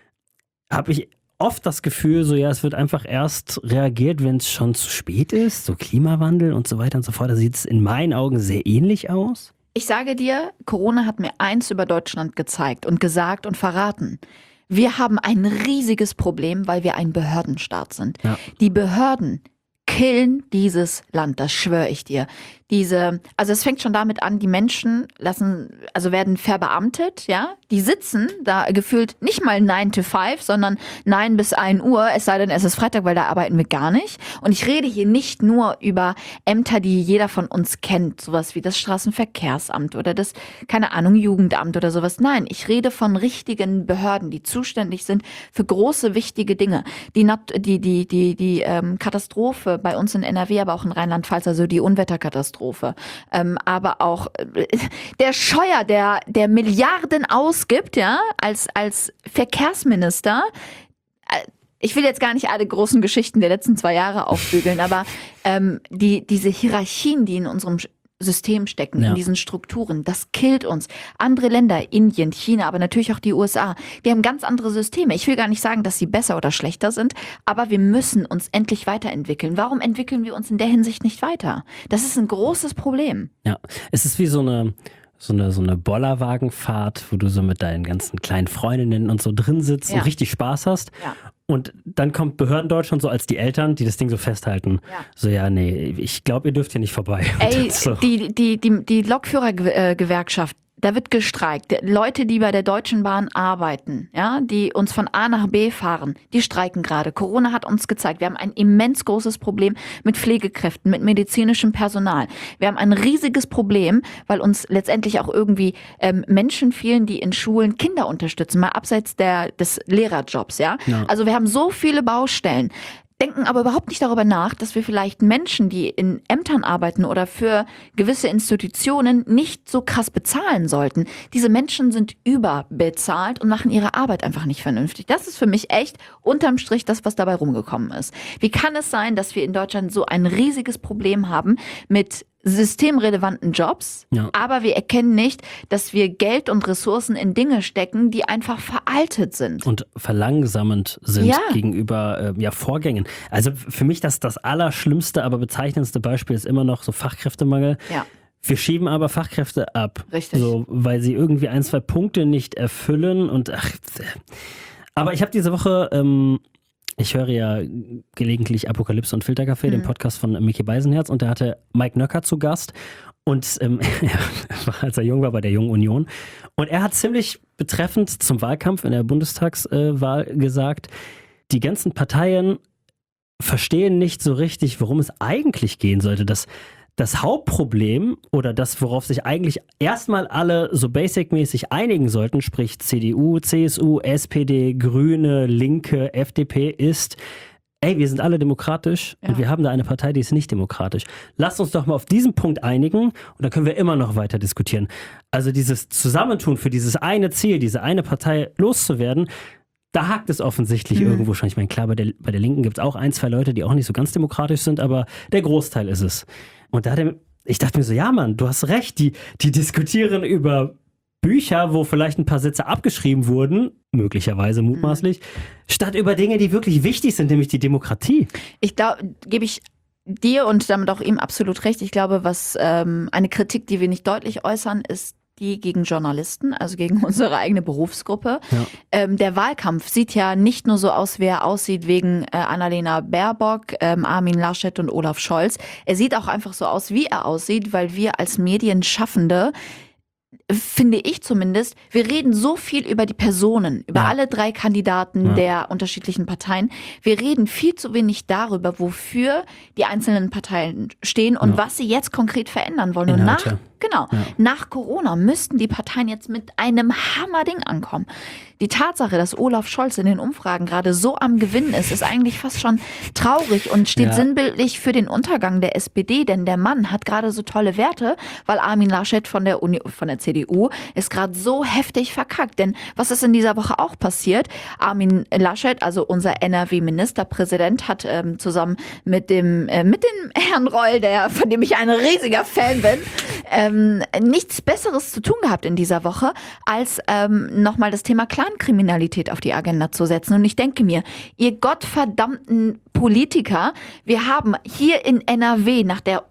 [SPEAKER 1] habe ich oft das Gefühl, so ja, es wird einfach erst reagiert, wenn es schon zu spät ist. So Klimawandel und so weiter und so fort. Da sieht es in meinen Augen sehr ähnlich aus.
[SPEAKER 2] Ich sage dir, Corona hat mir eins über Deutschland gezeigt und gesagt und verraten. Wir haben ein riesiges Problem, weil wir ein Behördenstaat sind.
[SPEAKER 1] Ja.
[SPEAKER 2] Die Behörden killen dieses Land, das schwöre ich dir. Diese, also es fängt schon damit an, die Menschen lassen, also werden verbeamtet, ja. Die sitzen da gefühlt nicht mal nine to five, sondern neun bis ein Uhr, es sei denn, es ist Freitag, weil da arbeiten wir gar nicht. Und ich rede hier nicht nur über Ämter, die jeder von uns kennt, sowas wie das Straßenverkehrsamt oder das, keine Ahnung, Jugendamt oder sowas. Nein, ich rede von richtigen Behörden, die zuständig sind für große, wichtige Dinge. Die, Nat- die, die, die, die ähm, Katastrophe bei uns in N R W, aber auch in Rheinland-Pfalz, also die Unwetterkatastrophe. Ähm, aber auch äh, der Scheuer, der, der Milliarden ausgibt, ja, als, als Verkehrsminister. Äh, ich will jetzt gar nicht alle großen Geschichten der letzten zwei Jahre aufbügeln, aber ähm, die, diese Hierarchien, die in unserem System stecken,
[SPEAKER 1] ja.
[SPEAKER 2] in diesen Strukturen, das killt uns. Andere Länder, Indien, China, aber natürlich auch die U S A, die haben ganz andere Systeme. Ich will gar nicht sagen, dass sie besser oder schlechter sind, aber wir müssen uns endlich weiterentwickeln. Warum entwickeln wir uns in der Hinsicht nicht weiter? Das ist ein großes Problem.
[SPEAKER 1] Ja, es ist wie so eine, so eine, so eine Bollerwagenfahrt, wo du so mit deinen ganzen kleinen Freundinnen und so drin sitzt
[SPEAKER 2] Ja.
[SPEAKER 1] und richtig Spaß hast.
[SPEAKER 2] Ja.
[SPEAKER 1] Und dann kommt Behördendeutschland so als die Eltern, die das Ding so festhalten.
[SPEAKER 2] Ja.
[SPEAKER 1] So, ja, nee, ich glaube, ihr dürft hier nicht vorbei.
[SPEAKER 2] Ey,
[SPEAKER 1] so.
[SPEAKER 2] die, die, die, die Lokführergewerkschaft, da wird gestreikt. Leute, die bei der Deutschen Bahn arbeiten, ja, die uns von A nach B fahren, die streiken gerade. Corona hat uns gezeigt, wir haben ein immens großes Problem mit Pflegekräften, mit medizinischem Personal. Wir haben ein riesiges Problem, weil uns letztendlich auch irgendwie ähm, Menschen fehlen, die in Schulen Kinder unterstützen, mal abseits der, des Lehrerjobs, ja?
[SPEAKER 1] Ja.
[SPEAKER 2] Also wir haben so viele Baustellen. Denken aber überhaupt nicht darüber nach, dass wir vielleicht Menschen, die in Ämtern arbeiten oder für gewisse Institutionen nicht so krass bezahlen sollten. Diese Menschen sind überbezahlt und machen ihre Arbeit einfach nicht vernünftig. Das ist für mich echt unterm Strich das, was dabei rumgekommen ist. Wie kann es sein, dass wir in Deutschland so ein riesiges Problem haben mit systemrelevanten Jobs,
[SPEAKER 1] Ja.
[SPEAKER 2] aber wir erkennen nicht, dass wir Geld und Ressourcen in Dinge stecken, die einfach veraltet sind.
[SPEAKER 1] Und verlangsamend sind
[SPEAKER 2] Ja.
[SPEAKER 1] gegenüber äh, ja, Vorgängen. Also für mich das, das allerschlimmste, aber bezeichnendste Beispiel ist immer noch so Fachkräftemangel.
[SPEAKER 2] Ja.
[SPEAKER 1] Wir schieben aber Fachkräfte ab,
[SPEAKER 2] Richtig.
[SPEAKER 1] so, weil sie irgendwie ein, zwei Punkte nicht erfüllen. Und ach, aber ich habe diese Woche, ähm, ich höre ja gelegentlich Apokalypse und Filterkaffee,
[SPEAKER 2] Mhm.
[SPEAKER 1] den Podcast von Micky Beisenherz, und der hatte Mike Nöcker zu Gast. Und ähm, er war, als er jung war, bei der Jungen Union. Und er hat ziemlich betreffend zum Wahlkampf in der Bundestagswahl äh, gesagt, die ganzen Parteien verstehen nicht so richtig, worum es eigentlich gehen sollte. Das, das Hauptproblem oder das, worauf sich eigentlich erstmal alle so basic-mäßig einigen sollten, sprich C D U, C S U, S P D, Grüne, Linke, F D P, ist, ey, wir sind alle demokratisch
[SPEAKER 2] Ja.
[SPEAKER 1] und wir haben da eine Partei, die ist nicht demokratisch. Lasst uns doch mal auf diesen Punkt einigen und dann können wir immer noch weiter diskutieren. Also dieses Zusammentun für dieses eine Ziel, diese eine Partei loszuwerden, da hakt es offensichtlich
[SPEAKER 2] Mhm.
[SPEAKER 1] irgendwo schon. Ich meine, klar, bei der, bei der Linken gibt es auch ein, zwei Leute, die auch nicht so ganz demokratisch sind, aber der Großteil ist es. Und da hat er, ich dachte mir so, ja Mann, du hast recht, die, die diskutieren über Bücher, wo vielleicht ein paar Sätze abgeschrieben wurden, möglicherweise mutmaßlich, mhm. statt über Dinge, die wirklich wichtig sind, nämlich die Demokratie.
[SPEAKER 2] Ich glaube, gebe ich dir und damit auch ihm absolut recht. Ich glaube, was ähm, eine Kritik, die wir nicht deutlich äußern, ist die gegen Journalisten, also gegen unsere eigene Berufsgruppe.
[SPEAKER 1] Ja.
[SPEAKER 2] Ähm, der Wahlkampf sieht ja nicht nur so aus, wie er aussieht wegen äh, Annalena Baerbock, ähm, Armin Laschet und Olaf Scholz. Er sieht auch einfach so aus, wie er aussieht, weil wir als Medienschaffende, finde ich zumindest, wir reden so viel über die Personen, über
[SPEAKER 1] Ja.
[SPEAKER 2] alle drei Kandidaten
[SPEAKER 1] Ja.
[SPEAKER 2] der unterschiedlichen Parteien. Wir reden viel zu wenig darüber, wofür die einzelnen Parteien stehen und
[SPEAKER 1] Ja.
[SPEAKER 2] was sie jetzt konkret verändern wollen. Und
[SPEAKER 1] Inhalte.
[SPEAKER 2] nach, genau,
[SPEAKER 1] Ja.
[SPEAKER 2] nach Corona müssten die Parteien jetzt mit einem Hammerding ankommen. Die Tatsache, dass Olaf Scholz in den Umfragen gerade so am Gewinnen ist, ist eigentlich fast schon traurig und steht
[SPEAKER 1] Ja.
[SPEAKER 2] sinnbildlich für den Untergang der S P D, denn der Mann hat gerade so tolle Werte, weil Armin Laschet von der Uni, von der C D U ist gerade so heftig verkackt. Denn was ist in dieser Woche auch passiert? Armin Laschet, also unser N R W-Ministerpräsident, hat ähm, zusammen mit dem äh, mit dem Herrn Reul, der von dem ich ein riesiger Fan bin, ähm, nichts Besseres zu tun gehabt in dieser Woche, als ähm, nochmal das Thema Clankriminalität auf die Agenda zu setzen. Und ich denke mir, ihr gottverdammten Politiker, wir haben hier in N R W nach der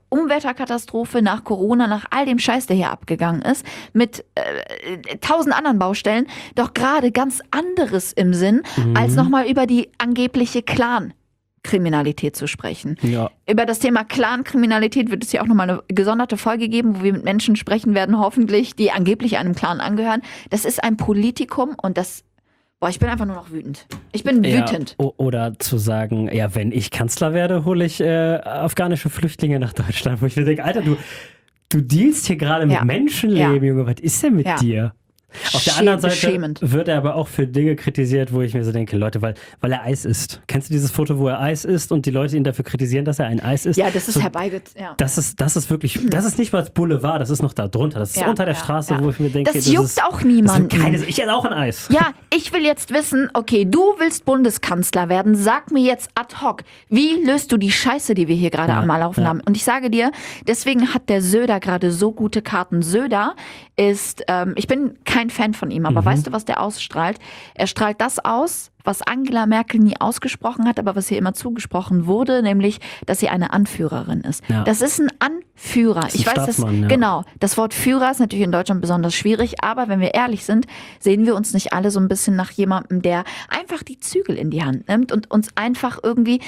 [SPEAKER 2] Umweltkatastrophe, nach Corona, nach all dem Scheiß, der hier abgegangen ist, mit äh, tausend anderen Baustellen, doch gerade ganz anderes im Sinn, mhm. als nochmal über die angebliche Clan-Kriminalität zu sprechen.
[SPEAKER 1] Ja.
[SPEAKER 2] Über das Thema Clan-Kriminalität wird es ja auch nochmal eine gesonderte Folge geben, wo wir mit Menschen sprechen werden, hoffentlich, die angeblich einem Clan angehören. Das ist ein Politikum und das Boah, ich bin einfach nur noch wütend. Ich bin wütend.
[SPEAKER 1] Ja, oder zu sagen, ja, wenn ich Kanzler werde, hole ich äh, afghanische Flüchtlinge nach Deutschland. Wo ich mir denke, Alter, du, du dealst hier gerade mit
[SPEAKER 2] ja.
[SPEAKER 1] Menschenleben,
[SPEAKER 2] ja.
[SPEAKER 1] Junge. Was ist denn mit
[SPEAKER 2] ja.
[SPEAKER 1] dir? Auf der anderen Seite beschämend. Wird er aber auch für Dinge kritisiert, wo ich mir so denke, Leute, weil, weil er Eis isst. Kennst du dieses Foto, wo er Eis isst und die Leute ihn dafür kritisieren, dass er ein Eis isst?
[SPEAKER 2] Ja, das ist
[SPEAKER 1] so,
[SPEAKER 2] herbeiget. Ja.
[SPEAKER 1] Das ist, das ist wirklich, das ist nicht mal das Boulevard, das ist noch da drunter. Das ist
[SPEAKER 2] ja,
[SPEAKER 1] unter der
[SPEAKER 2] ja,
[SPEAKER 1] Straße,
[SPEAKER 2] ja.
[SPEAKER 1] wo ich mir denke,
[SPEAKER 2] das,
[SPEAKER 1] das
[SPEAKER 2] juckt
[SPEAKER 1] ist,
[SPEAKER 2] auch niemanden.
[SPEAKER 1] Das keine, ich esse auch ein Eis.
[SPEAKER 2] Ja, ich will jetzt wissen, okay, du willst Bundeskanzler werden. Sag mir jetzt ad hoc, wie löst du die Scheiße, die wir hier gerade
[SPEAKER 1] ja,
[SPEAKER 2] am Laufen
[SPEAKER 1] ja.
[SPEAKER 2] haben? Und ich sage dir, deswegen hat der Söder gerade so gute Karten. Söder ist, ähm, ich bin kein Fan von ihm, aber mhm. weißt du, was der ausstrahlt? Er strahlt das aus, was Angela Merkel nie ausgesprochen hat, aber was ihr immer zugesprochen wurde, nämlich, dass sie eine Anführerin ist.
[SPEAKER 1] Ja.
[SPEAKER 2] Das ist ein Anführer.
[SPEAKER 1] Das ist
[SPEAKER 2] ich
[SPEAKER 1] ein
[SPEAKER 2] weiß das,
[SPEAKER 1] ja.
[SPEAKER 2] genau. Das Wort Führer ist natürlich in Deutschland besonders schwierig, aber wenn wir ehrlich sind, sehen wir uns nicht alle so ein bisschen nach jemandem, der einfach die Zügel in die Hand nimmt und uns einfach irgendwie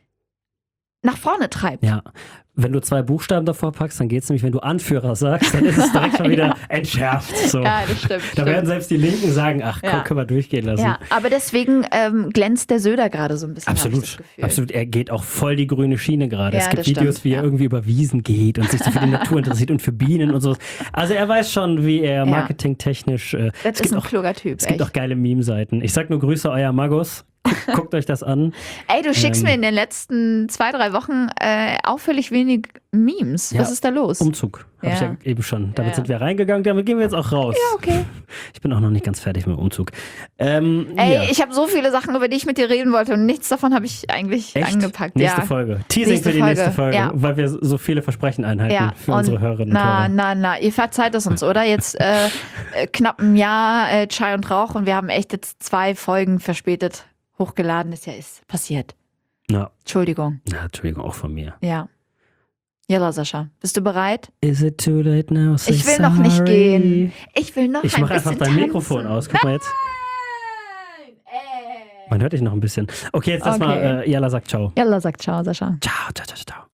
[SPEAKER 2] nach vorne treibt.
[SPEAKER 1] Ja. Wenn du zwei Buchstaben davor packst, dann geht es nämlich, wenn du Anführer sagst, dann ist es direkt schon wieder ja. entschärft. So.
[SPEAKER 2] Ja, das stimmt.
[SPEAKER 1] Da
[SPEAKER 2] stimmt.
[SPEAKER 1] werden selbst die Linken sagen, ach komm,
[SPEAKER 2] ja.
[SPEAKER 1] können wir durchgehen lassen.
[SPEAKER 2] Ja, aber deswegen ähm, glänzt der Söder gerade so ein bisschen.
[SPEAKER 1] Absolut, absolut. Er geht auch voll die grüne Schiene gerade.
[SPEAKER 2] Ja,
[SPEAKER 1] es gibt
[SPEAKER 2] das
[SPEAKER 1] Videos,
[SPEAKER 2] stimmt.
[SPEAKER 1] wie er
[SPEAKER 2] ja.
[SPEAKER 1] irgendwie über Wiesen geht und sich so für die Natur interessiert und für Bienen und sowas. Also er weiß schon, wie er marketingtechnisch... Äh,
[SPEAKER 2] das ist ein auch, kluger Typ.
[SPEAKER 1] Es gibt echt. auch geile Meme-Seiten. Ich sag nur Grüße, euer Magos. Guckt, guckt euch das an.
[SPEAKER 2] Ey, du schickst
[SPEAKER 1] ähm,
[SPEAKER 2] mir in den letzten zwei, drei Wochen äh, auffällig wenig Memes.
[SPEAKER 1] Ja,
[SPEAKER 2] Was ist da los?
[SPEAKER 1] Umzug. Hab
[SPEAKER 2] ja.
[SPEAKER 1] ich ja eben schon. Damit
[SPEAKER 2] ja.
[SPEAKER 1] sind wir reingegangen, damit gehen wir jetzt auch raus.
[SPEAKER 2] Ja, okay.
[SPEAKER 1] Ich bin auch noch nicht ganz fertig mit dem Umzug. Ähm,
[SPEAKER 2] Ey,
[SPEAKER 1] ja.
[SPEAKER 2] ich habe so viele Sachen, über die ich mit dir reden wollte und nichts davon habe ich eigentlich
[SPEAKER 1] Echt?
[SPEAKER 2] angepackt.
[SPEAKER 1] Nächste
[SPEAKER 2] ja.
[SPEAKER 1] Folge. Teasing
[SPEAKER 2] nächste
[SPEAKER 1] für die
[SPEAKER 2] Folge.
[SPEAKER 1] nächste Folge,
[SPEAKER 2] ja.
[SPEAKER 1] weil wir so viele Versprechen einhalten
[SPEAKER 2] ja.
[SPEAKER 1] für
[SPEAKER 2] und
[SPEAKER 1] unsere Hörerinnen
[SPEAKER 2] na,
[SPEAKER 1] und Hörer.
[SPEAKER 2] Na, na, ihr verzeiht es uns, oder? Jetzt äh, knapp ein Jahr äh, Chai und Rauch und wir haben echt jetzt zwei Folgen verspätet hochgeladen. Ist ja ist passiert.
[SPEAKER 1] Ja.
[SPEAKER 2] Entschuldigung.
[SPEAKER 1] Ja, Entschuldigung, auch von mir.
[SPEAKER 2] Ja. Jalla, Sascha, bist du bereit?
[SPEAKER 1] Is it too late now? Say
[SPEAKER 2] Ich will
[SPEAKER 1] sorry.
[SPEAKER 2] noch nicht gehen. Ich will noch
[SPEAKER 1] Ich
[SPEAKER 2] ein
[SPEAKER 1] mache einfach
[SPEAKER 2] bisschen
[SPEAKER 1] dein
[SPEAKER 2] tanzen.
[SPEAKER 1] Mikrofon aus. Guck mal jetzt.
[SPEAKER 2] Ey.
[SPEAKER 1] Man hört dich noch ein bisschen. Okay, jetzt lass
[SPEAKER 2] Okay.
[SPEAKER 1] mal, äh, Jalla sagt ciao.
[SPEAKER 2] Jalla sagt ciao, Sascha.
[SPEAKER 1] Ciao, ciao, ciao, ciao.